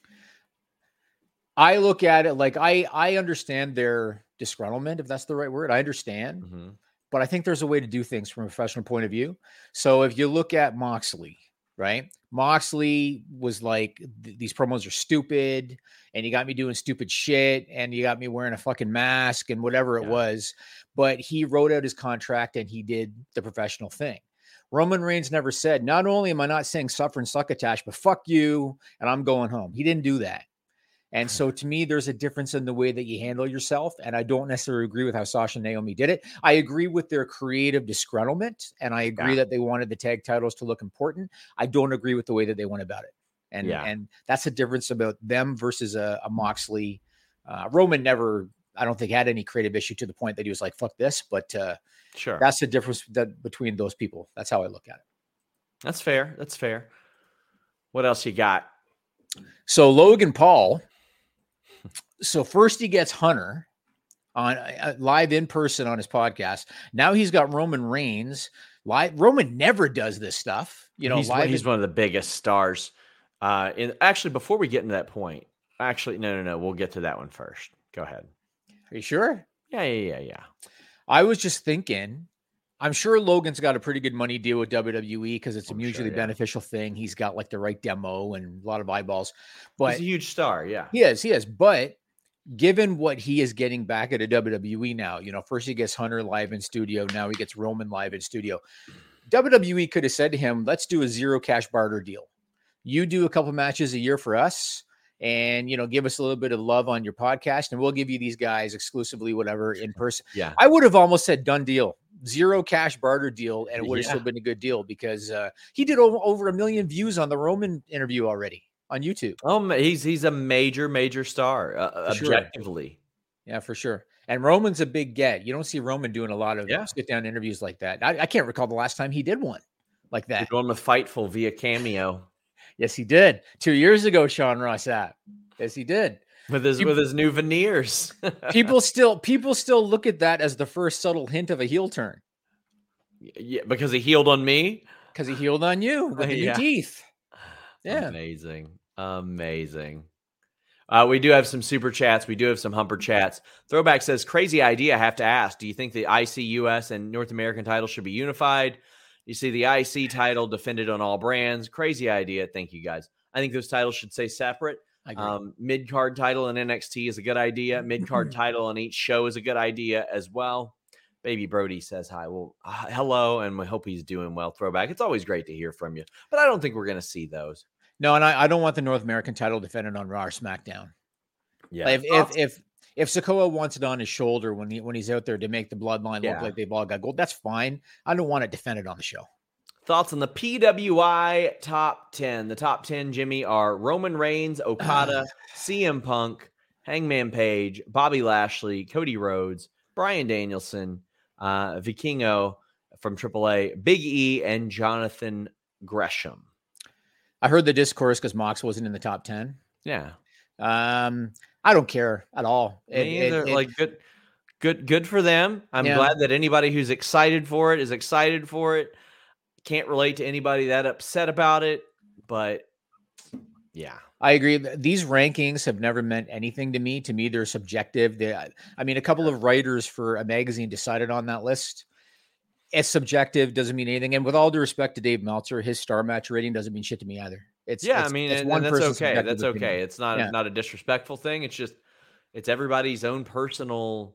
Speaker 5: I look at it like I understand their disgruntlement, if that's the right word. I understand, but I think there's a way to do things from a professional point of view. So if you look at Moxley. Right. Moxley was like, these promos are stupid and you got me doing stupid shit and you got me wearing a fucking mask and whatever it was. But he wrote out his contract and he did the professional thing. Roman Reigns never said, not only am I not saying suffer and succotash, but fuck you and I'm going home. He didn't do that. And so to me, there's a difference in the way that you handle yourself. And I don't necessarily agree with how Sasha and Naomi did it. I agree with their creative disgruntlement. And I agree that they wanted the tag titles to look important. I don't agree with the way that they went about it. And that's the difference about them versus a Moxley. Roman never, I don't think, had any creative issue to the point that he was like, fuck this. But
Speaker 1: sure,
Speaker 5: that's the difference between those people. That's how I look at it.
Speaker 1: That's fair. That's fair. What else you got?
Speaker 5: So Logan Paul. So first he gets Hunter on live in person on his podcast. Now he's got Roman Reigns live. Roman never does this stuff.
Speaker 1: He's one of the biggest stars. Actually, before we get into that point, no. We'll get to that one first. Go ahead.
Speaker 5: Are you sure?
Speaker 1: Yeah.
Speaker 5: I was just thinking, I'm sure Logan's got a pretty good money deal with WWE because it's a mutually beneficial thing. He's got like the right demo and a lot of eyeballs, but
Speaker 1: he's a huge star. Yeah,
Speaker 5: he is. But given what he is getting back at a WWE now, first he gets Hunter live in studio. Now he gets Roman live in studio. WWE could have said to him, let's do a zero cash barter deal. You do a couple matches a year for us and, give us a little bit of love on your podcast and we'll give you these guys exclusively, whatever, in person.
Speaker 1: Yeah.
Speaker 5: I would have almost said done deal. Zero cash barter deal, and it would have still been a good deal because he did over 1 million views on the Roman interview already on YouTube.
Speaker 1: He's a major star objectively.
Speaker 5: Sure. Yeah, for sure. And Roman's a big get. You don't see Roman doing a lot of sit down interviews like that. I can't recall the last time he did one like that.
Speaker 1: Going with Fightful via Cameo.
Speaker 5: Yes, he did 2 years ago. Sean Ross Sapp. Yes, he did.
Speaker 1: With his new veneers.
Speaker 5: people still look at that as the first subtle hint of a heel turn.
Speaker 1: Yeah, because he healed on me.
Speaker 5: Because he healed on you with the new teeth. Yeah.
Speaker 1: Amazing. We do have some super chats. We do have some humper chats. Throwback says, crazy idea. I have to ask, do you think the IC US and North American title should be unified? You see the IC title defended on all brands. Crazy idea. Thank you guys. I think those titles should stay separate. Mid-card title in NXT is a good idea. Mid-card title on each show is a good idea as well. Baby Brody says hi. Well, hello, and we hope he's doing well. Throwback. It's always great to hear from you, but I don't think we're going to see those.
Speaker 5: No, and I don't want the North American title defended on Raw or SmackDown.
Speaker 1: Yeah.
Speaker 5: Like if Sikoa wants it on his shoulder when he's out there to make the bloodline look like they've all got gold, that's fine. I don't want it defended on the show.
Speaker 1: Thoughts on the PWI top 10? The top 10, Jimmy, are Roman Reigns, Okada, CM Punk, Hangman Page, Bobby Lashley, Cody Rhodes, Bryan Danielson, Vikingo from AAA, Big E, and Jonathan Gresham. I
Speaker 5: heard the discourse because Mox wasn't in the top 10.
Speaker 1: Yeah.
Speaker 5: I don't care at all.
Speaker 1: Good for them. I'm glad that anybody who's excited for it is excited for it. Can't relate to anybody that upset about it, but yeah.
Speaker 5: I agree. These rankings have never meant anything to me. To me, they're subjective. A couple of writers for a magazine decided on that list. It's subjective, doesn't mean anything. And with all due respect to Dave Meltzer, his star match rating doesn't mean shit to me either. It's
Speaker 1: one that's okay. That's okay. Opinion. It's not a disrespectful thing. It's just it's everybody's own personal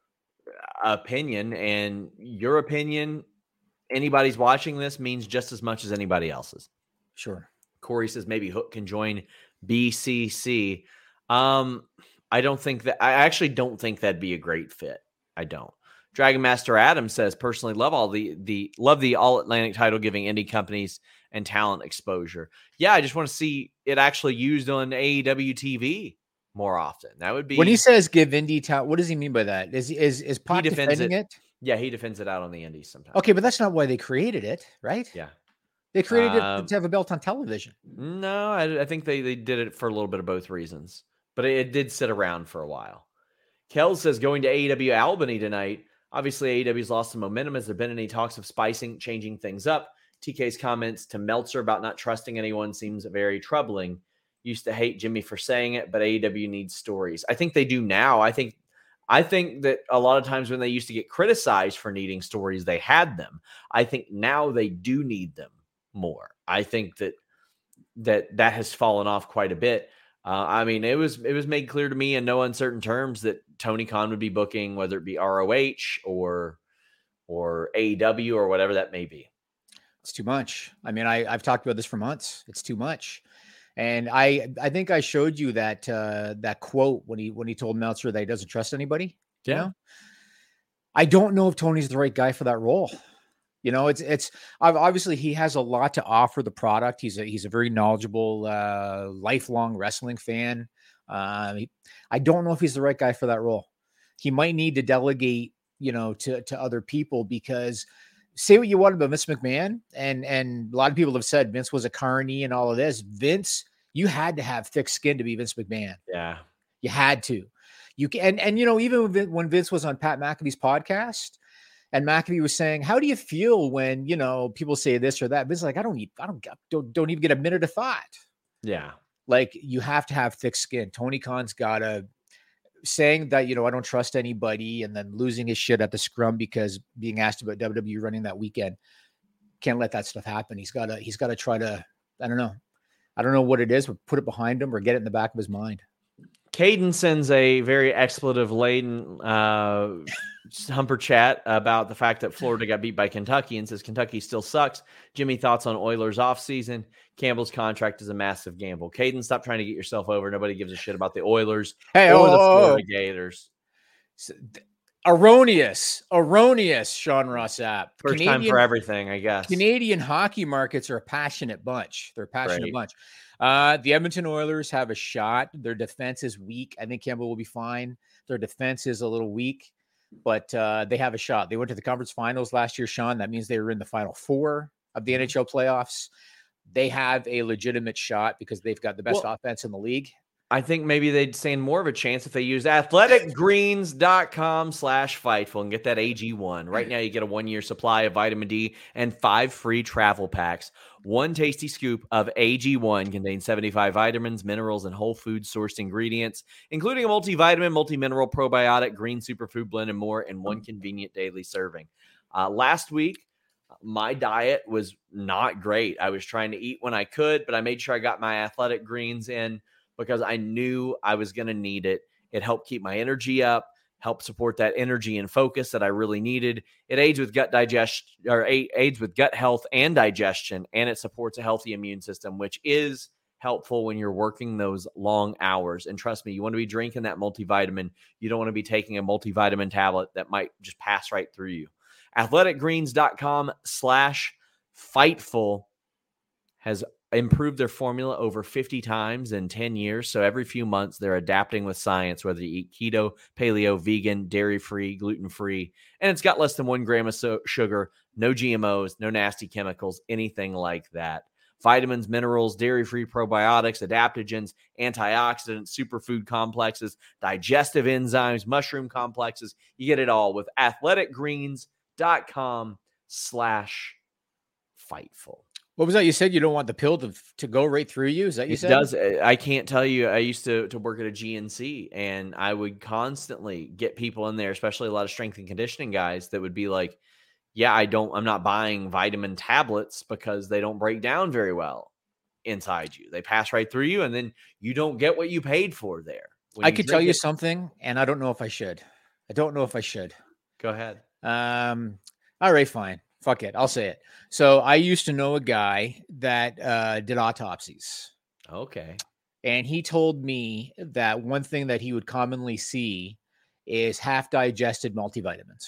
Speaker 1: opinion, and your opinion, anybody's watching this, means just as much as anybody else's.
Speaker 5: Sure.
Speaker 1: Corey says maybe Hook can join BCC. I actually don't think that'd be a great fit. I don't. Dragon Master Adam says, personally love the All Atlantic title giving indie companies and talent exposure. Yeah, I just want to see it actually used on AEW TV more often. That would be
Speaker 5: when he says give indie talent. What does he mean by that? Is Pac defending it?
Speaker 1: Yeah, he defends it out on the indies sometimes.
Speaker 5: Okay, but that's not why they created it, right?
Speaker 1: Yeah.
Speaker 5: They created it to have a belt on television.
Speaker 1: No, I think they did it for a little bit of both reasons. But it did sit around for a while. Kel says, going to AEW Albany tonight. Obviously, AEW's lost some momentum. Has there been any talks of changing things up? TK's comments to Meltzer about not trusting anyone seems very troubling. Used to hate Jimmy for saying it, but AEW needs stories. I think they do now. I think that a lot of times when they used to get criticized for needing stories, they had them. I think now they do need them more. I think that has fallen off quite a bit. It was made clear to me in no uncertain terms that Tony Khan would be booking, whether it be ROH or AEW or whatever that may be.
Speaker 5: It's too much. I've talked about this for months. It's too much. And I think I showed you that quote when he told Meltzer that he doesn't trust anybody.
Speaker 1: Yeah.
Speaker 5: You know? I don't know if Tony's the right guy for that role. You know, it's obviously he has a lot to offer the product. He's a very knowledgeable, lifelong wrestling fan. I don't know if he's the right guy for that role. He might need to delegate, to other people, because say what you want about Vince McMahon, and a lot of people have said Vince was a carny and all of this. Vince, you had to have thick skin to be Vince McMahon.
Speaker 1: Yeah,
Speaker 5: you had to. You can, and even when Vince was on Pat McAfee's podcast. And McAfee was saying, "How do you feel when people say this or that?" Vince's like, "I don't even get a minute of thought."
Speaker 1: Yeah,
Speaker 5: like you have to have thick skin. Tony Khan's gotta saying that I don't trust anybody, and then losing his shit at the scrum because being asked about WWE running that weekend. Can't let that stuff happen. He's got to try to. I don't know what it is, but put it behind him or get it in the back of his mind.
Speaker 1: Caden sends a very expletive-laden humper chat about the fact that Florida got beat by Kentucky and says Kentucky still sucks. Jimmy, thoughts on Oilers offseason? Campbell's contract is a massive gamble. Caden, stop trying to get yourself over. Nobody gives a shit about the Oilers or the Florida Gators.
Speaker 5: Erroneous, Sean Rossap.
Speaker 1: First time for everything, I guess.
Speaker 5: Canadian hockey markets are a passionate bunch. They're a passionate bunch. The Edmonton Oilers have a shot. Their defense is weak. I think Campbell will be fine. Their defense is a little weak, but they have a shot. They went to the conference finals last year, Sean. That means they were in the final four of the NHL playoffs. They have a legitimate shot because they've got the best offense in the league.
Speaker 1: I think maybe they'd stand more of a chance if they used athleticgreens.com/Fightful and get that AG1. Right now, you get a 1-year supply of vitamin D and 5 free travel packs. One tasty scoop of AG1 contains 75 vitamins, minerals, and whole food sourced ingredients, including a multivitamin, multi-mineral, probiotic, green superfood blend, and more in one convenient daily serving. Last week, my diet was not great. I was trying to eat when I could, but I made sure I got my Athletic Greens in, because I knew I was going to need it. It helped keep my energy up, help support that energy and focus that I really needed. It aids with gut aids with gut health and digestion, and it supports a healthy immune system, which is helpful when you're working those long hours. And trust me, you want to be drinking that multivitamin. You don't want to be taking a multivitamin tablet that might just pass right through you. athleticgreens.com/Fightful has improved their formula over 50 times in 10 years. So every few months, they're adapting with science, whether you eat keto, paleo, vegan, dairy-free, gluten-free, and it's got less than 1 gram of sugar, no GMOs, no nasty chemicals, anything like that. Vitamins, minerals, dairy-free probiotics, adaptogens, antioxidants, superfood complexes, digestive enzymes, mushroom complexes. You get it all with athleticgreens.com/Fightful.
Speaker 5: What was that? You said you don't want the pill to go right through you? Is that you said?
Speaker 1: It does. I can't tell you. I used to work at a GNC, and I would constantly get people in there, especially a lot of strength and conditioning guys that would be like, yeah, I'm not buying vitamin tablets because they don't break down very well inside you. They pass right through you, and then you don't get what you paid for there.
Speaker 5: I could tell you something, and I don't know if I should. Go
Speaker 1: ahead.
Speaker 5: All right, fine. Fuck it. I'll say it. So I used to know a guy that did autopsies.
Speaker 1: Okay.
Speaker 5: And he told me that one thing that he would commonly see is half-digested multivitamins.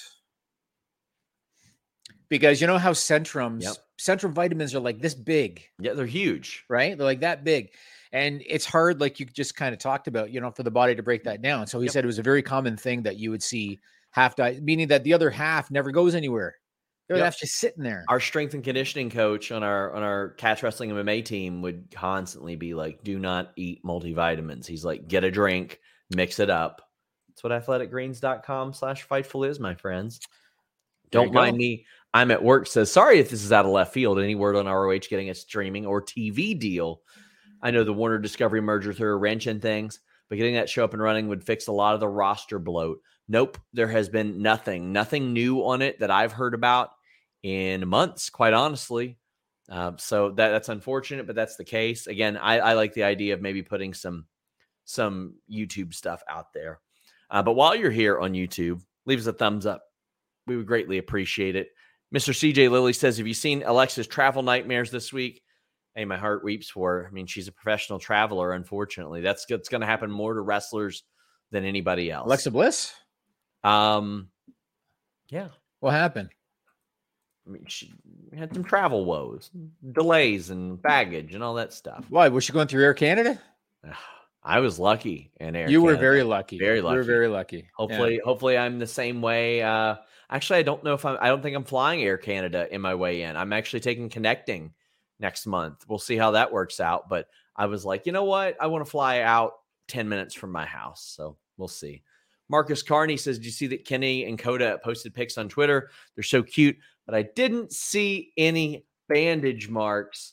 Speaker 5: Because you know how Centrum vitamins are like this big.
Speaker 1: Yeah, they're huge.
Speaker 5: Right? They're like that big. And it's hard, like you just kind of talked about, for the body to break that down. So he said it was a very common thing that you would see meaning that the other half never goes anywhere. They're just sitting there.
Speaker 1: Our strength and conditioning coach on our Catch Wrestling MMA team would constantly be like, do not eat multivitamins. He's like, get a drink, mix it up. That's what athleticgreens.com/Fightful is, my friends. Don't mind me. I'm at work. Says, sorry if this is out of left field. Any word on ROH getting a streaming or TV deal? I know the Warner Discovery merger threw a wrench in things, but getting that show up and running would fix a lot of the roster bloat. Nope, there has been nothing new on it that I've heard about in months, quite honestly. So that's unfortunate, but that's the case. Again, I like the idea of maybe putting some YouTube stuff out there. But while you're here on YouTube, leave us a thumbs up. We would greatly appreciate it. Mr. CJ Lilly says, have you seen Alexa's travel nightmares this week? Hey, my heart weeps for her. I mean, she's a professional traveler, unfortunately. That's going to happen more to wrestlers than anybody else.
Speaker 5: Alexa Bliss?
Speaker 1: Yeah.
Speaker 5: What happened?
Speaker 1: I mean, she had some travel woes, delays and baggage and all that stuff.
Speaker 5: Why? Was she going through Air Canada?
Speaker 1: I was lucky in Air
Speaker 5: You
Speaker 1: Canada.
Speaker 5: were very lucky.
Speaker 1: Very lucky.
Speaker 5: You were very lucky.
Speaker 1: Hopefully I'm the same way. Actually, I don't think I'm flying Air Canada in my way in. I'm actually taking connecting next month. We'll see how that works out. But I was like, you know what? I want to fly out 10 minutes from my house. So we'll see. Marcus Carney says, did you see that Kenny and Coda posted pics on Twitter? They're so cute, but I didn't see any bandage marks.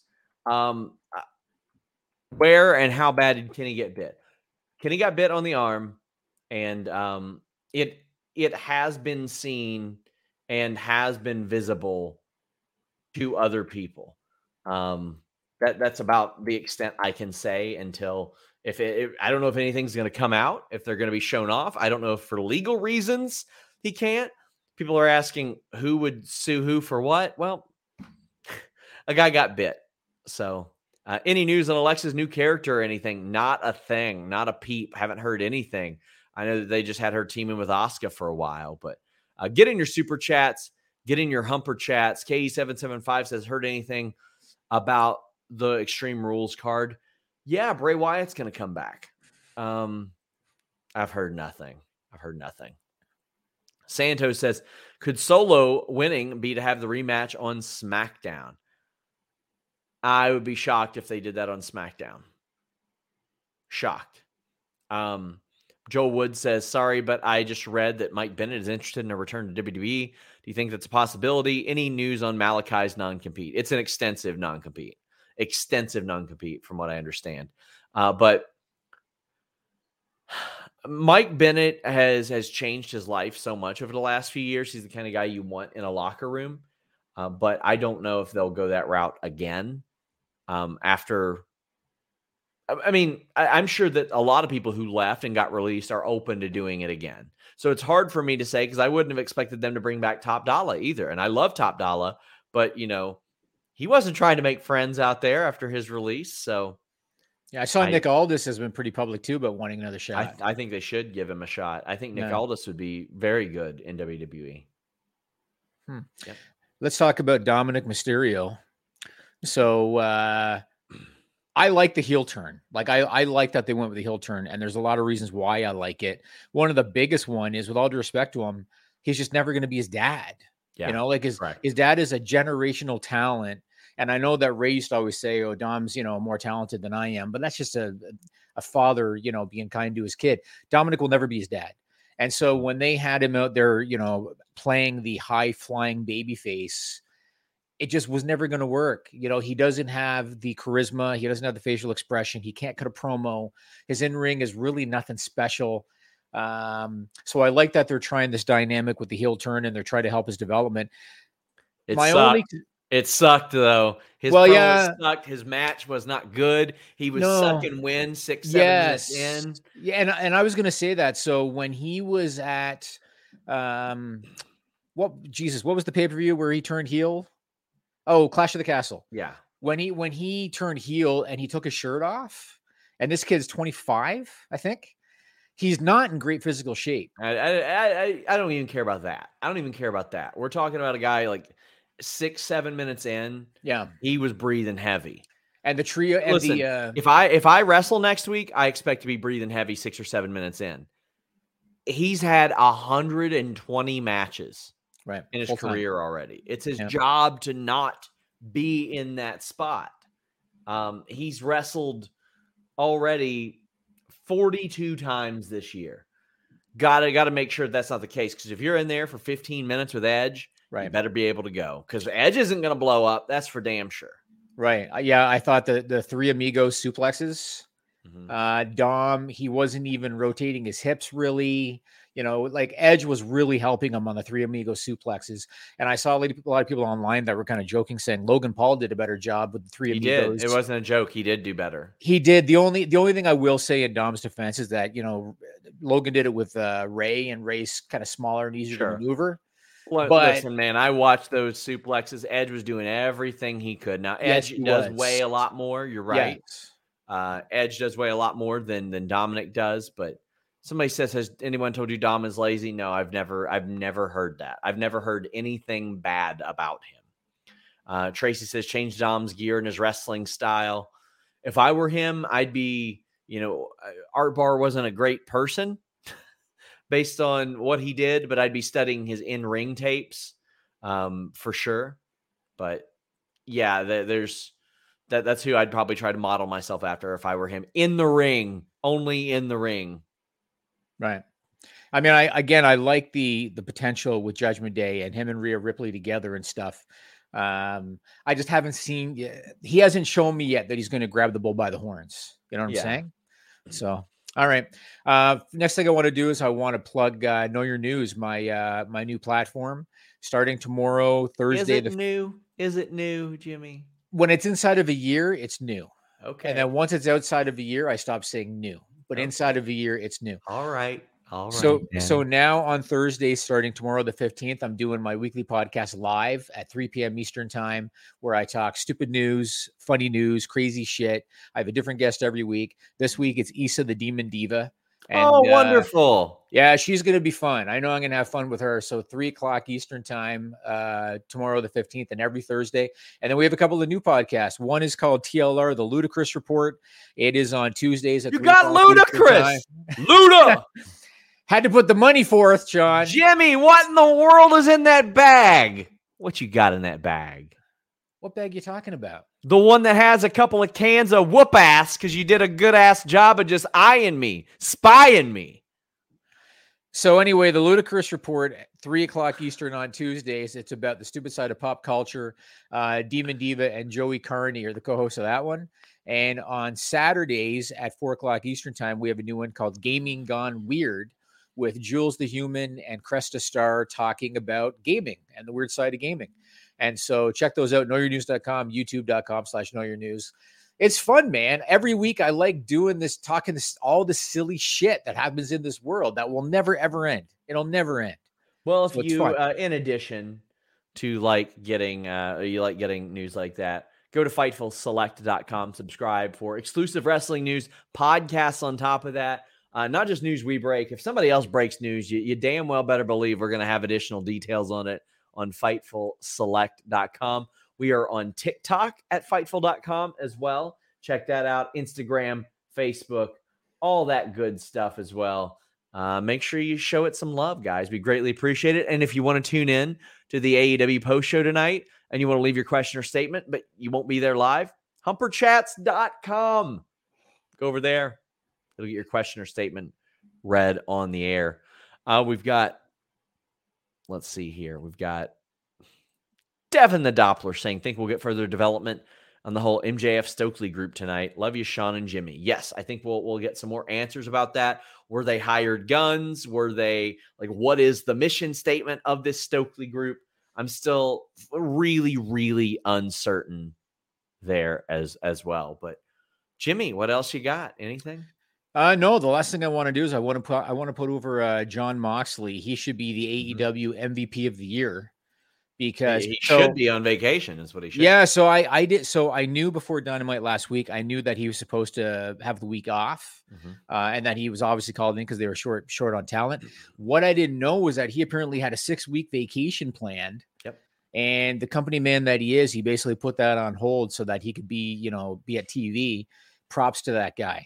Speaker 1: Where and how bad did Kenny get bit? Kenny got bit on the arm, and it has been seen and has been visible to other people. That's about the extent I can say until I don't know if anything's going to come out, if they're going to be shown off. I don't know if for legal reasons he can't. People are asking who would sue who for what. Well, a guy got bit. So any news on Alexa's new character or anything? Not a thing, not a peep. Haven't heard anything. I know that they just had her teaming with Asuka for a while, but get in your super chats, get in your humper chats. KE775 says, heard anything about the Extreme Rules card? Yeah, Bray Wyatt's going to come back. I've heard nothing. Santos says, could Solo winning be to have the rematch on SmackDown? I would be shocked if they did that on SmackDown. Shocked. Joel Wood says, sorry, but I just read that Mike Bennett is interested in a return to WWE. Do you think that's a possibility? Any news on Malachi's non-compete? It's an extensive non-compete from what I understand. But Mike Bennett has changed his life so much over the last few years. He's the kind of guy you want in a locker room. But I don't know if they'll go that route again after I mean, I'm sure that a lot of people who left and got released are open to doing it again. So it's hard for me to say because I wouldn't have expected them to bring back Top Dollar either. And I love Top Dollar, but, he wasn't trying to make friends out there after his release. So,
Speaker 5: yeah, I saw Nick Aldis has been pretty public too about wanting another shot.
Speaker 1: I think they should give him a shot. I think Nick Aldis would be very good in WWE.
Speaker 5: Yep. Let's talk about Dominic Mysterio. So I like the heel turn. Like I like that they went with the heel turn, and there's a lot of reasons why I like it. One of the biggest one is, with all due respect to him, he's just never going to be his dad. Yeah. Like his dad is a generational talent. And I know that Ray used to always say, oh, Dom's, more talented than I am, but that's just a father, being kind to his kid. Dominic will never be his dad. And so when they had him out there, playing the high flying baby face, it just was never going to work. He doesn't have the charisma. He doesn't have the facial expression. He can't cut a promo. His in-ring is really nothing special. So I like that they're trying this dynamic with the heel turn, and they're trying to help his development.
Speaker 1: It sucked though. His promo sucked. His match was not good. He was sucking wind 6-7 minutes in.
Speaker 5: Yeah, and I was going to say that. So when he was at what was the pay-per-view where he turned heel? Oh, Clash of the Castle.
Speaker 1: Yeah.
Speaker 5: When he turned heel and he took his shirt off, and this kid's 25, I think. He's not in great physical shape.
Speaker 1: I don't even care about that. I don't even care about that. We're talking about a guy like 6-7 minutes in.
Speaker 5: Yeah.
Speaker 1: He was breathing heavy.
Speaker 5: And the trio and
Speaker 1: listen, if I wrestle next week, I expect to be breathing heavy 6 or 7 minutes in. He's had 120 matches in his career already. It's his job to not be in that spot. He's wrestled already 42 times this year. Got to make sure that's not the case, because if you're in there for 15 minutes with Edge, you better be able to go, because Edge isn't going to blow up. That's for damn sure.
Speaker 5: Right. Yeah, I thought the Three Amigos suplexes, Dom, he wasn't even rotating his hips really. Like Edge was really helping him on the Three Amigos suplexes. And I saw a lot of people online that were kind of joking, saying Logan Paul did a better job with the Three Amigos.
Speaker 1: Did. It wasn't a joke. He did do better.
Speaker 5: He did. The only thing I will say in Dom's defense is that, Logan did it with Ray, and Ray's kind of smaller and easier to maneuver.
Speaker 1: But listen, man, I watched those suplexes. Edge was doing everything he could. Now, Edge does weigh a lot more. You're right. Yes. Edge does weigh a lot more than Dominic does. But somebody says, has anyone told you Dom is lazy? No, I've never heard that. I've never heard anything bad about him. Tracy says, change Dom's gear and his wrestling style. If I were him, I'd be, Art Barr wasn't a great person based on what he did, but I'd be studying his in-ring tapes for sure. But yeah, that's who I'd probably try to model myself after if I were him. In the ring, only in the ring.
Speaker 5: Right. I mean, I like the potential with Judgment Day and him and Rhea Ripley together and stuff. I just haven't seen, he hasn't shown me yet that he's going to grab the bull by the horns. You know what I'm saying? So, all right. Next thing I want to do is I want to plug Know Your News, my new platform, starting tomorrow, Thursday.
Speaker 1: Is it new, Jimmy?
Speaker 5: When it's inside of a year, it's new.
Speaker 1: Okay.
Speaker 5: And then once it's outside of a year, I stop saying new. But inside of a year, it's new.
Speaker 1: All right.
Speaker 5: So now on Thursday, starting tomorrow, the 15th, I'm doing my weekly podcast live at 3 p.m. Eastern time, where I talk stupid news, funny news, crazy shit. I have a different guest every week. This week, it's Issa the Demon Diva.
Speaker 1: And, wonderful.
Speaker 5: Yeah, she's going to be fun. I know I'm going to have fun with her. So 3 o'clock Eastern time, tomorrow, the 15th, and every Thursday. And then we have a couple of new podcasts. One is called TLR, The Ludacris Report. It is on Tuesdays at 3 o'clock. You got
Speaker 1: Ludacris. Luda.
Speaker 5: Had to put the money forth, John.
Speaker 1: Jimmy, what in the world is in that bag? What you got in that bag?
Speaker 5: What bag you talking about?
Speaker 1: The one that has a couple of cans of whoop ass because you did a good ass job of just eyeing me, spying me.
Speaker 5: So anyway, the Ludacris Report, 3 o'clock Eastern on Tuesdays. It's about the stupid side of pop culture. Demon Diva and Joey Carney are the co-hosts of that one. And on Saturdays at 4 o'clock Eastern time, we have a new one called Gaming Gone Weird, with Jules the Human and Cresta Star talking about gaming and the weird side of gaming. And so check those out, knowyournews.com, youtube.com/knowyournews. It's fun, man. Every week I like doing this, talking this, all the silly shit that happens in this world that will never, ever end. It'll never end.
Speaker 1: Well, if you, in addition to like getting, you like getting news like that, go to FightfulSelect.com, subscribe for exclusive wrestling news, podcasts on top of that. Not just news we break. If somebody else breaks news, you damn well better believe we're going to have additional details on it on FightfulSelect.com. We are on TikTok at Fightful.com as well. Check that out. Instagram, Facebook, all that good stuff as well. Make sure you show it some love, guys. We greatly appreciate it. And if you want to tune in to the AEW post show tonight and you want to leave your question or statement, but you won't be there live, humperchats.com. Go over there. It'll get your question or statement read on the air. We've got, let's see here. We've got Devin the Doppler saying, think we'll get further development on the whole MJF Stokely group tonight. Love you, Sean and Jimmy. Yes, I think we'll get some more answers about that. Were they hired guns? Were they like, what is the mission statement of this Stokely group? I'm still really, really uncertain there as well. But Jimmy, what else you got? Anything?
Speaker 5: No, the last thing I want to do is I want to put over Jon Moxley. He should be the AEW MVP of the year. Because
Speaker 1: he should be on vacation, is what he should.
Speaker 5: Yeah, so I did. So I knew before Dynamite last week, I knew that he was supposed to have the week off, and that he was obviously called in because they were short on talent. What I didn't know was that he apparently had a 6-week vacation planned.
Speaker 1: Yep.
Speaker 5: And the company man that he is, he basically put that on hold so that he could be at TV. Props to that guy.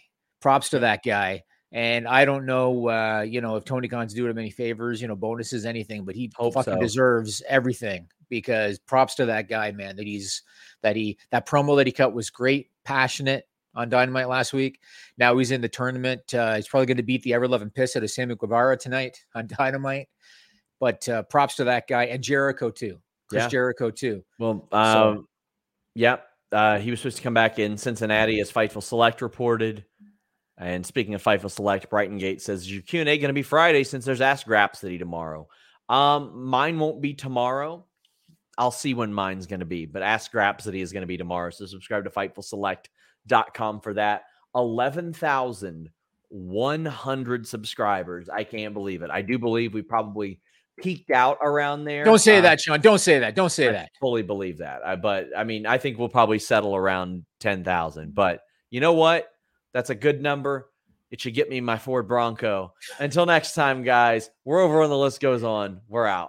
Speaker 5: And I don't know, if Tony Khan's doing him any favors, bonuses, anything, but he deserves everything, because props to that guy, man, that promo that he cut was great, passionate on Dynamite last week. Now he's in the tournament. He's probably going to beat the ever-loving piss out of Sammy Guevara tonight on Dynamite, but props to that guy, and Jericho too. Chris Jericho too.
Speaker 1: Well, he was supposed to come back in Cincinnati, as Fightful Select reported. And speaking of Fightful Select, Brighton Gate says, is your Q&A going to be Friday since there's Ask Grapsody tomorrow? Mine won't be tomorrow. I'll see when mine's going to be, but Ask Grapsody is going to be tomorrow. So subscribe to FightfulSelect.com for that. 11,100 subscribers. I can't believe it. I do believe we probably peaked out around there.
Speaker 5: Don't say that, Sean. Don't say that. Don't say that.
Speaker 1: I fully believe that. But I mean, I think we'll probably settle around 10,000. But you know what? That's a good number. It should get me my Ford Bronco. Until next time, guys, we're over on The List Goes On. We're out.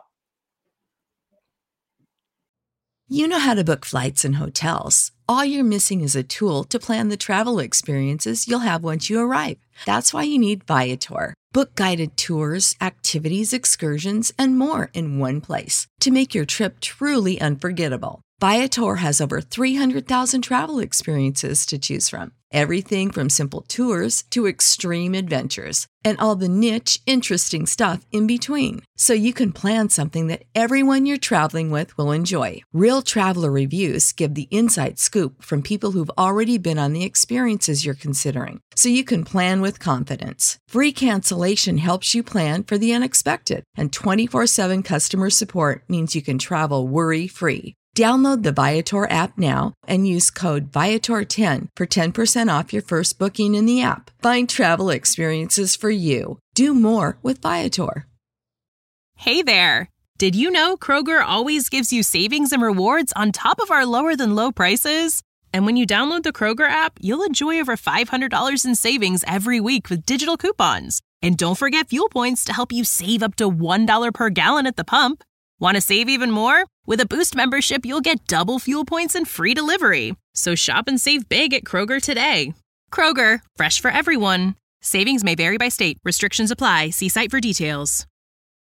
Speaker 8: You know how to book flights and hotels. All you're missing is a tool to plan the travel experiences you'll have once you arrive. That's why you need Viator. Book guided tours, activities, excursions, and more in one place to make your trip truly unforgettable. Viator has over 300,000 travel experiences to choose from. Everything from simple tours to extreme adventures, and all the niche, interesting stuff in between. So you can plan something that everyone you're traveling with will enjoy. Real traveler reviews give the inside scoop from people who've already been on the experiences you're considering. So you can plan with confidence. Free cancellation helps you plan for the unexpected. And 24/7 customer support means you can travel worry-free. Download the Viator app now and use code Viator10 for 10% off your first booking in the app. Find travel experiences for you. Do more with Viator.
Speaker 7: Hey there! Did you know Kroger always gives you savings and rewards on top of our lower-than-low prices? And when you download the Kroger app, you'll enjoy over $500 in savings every week with digital coupons. And don't forget fuel points to help you save up to $1 per gallon at the pump. Want to save even more? With a Boost membership, you'll get double fuel points and free delivery. So shop and save big at Kroger today. Kroger, fresh for everyone. Savings may vary by state. Restrictions apply. See site for details.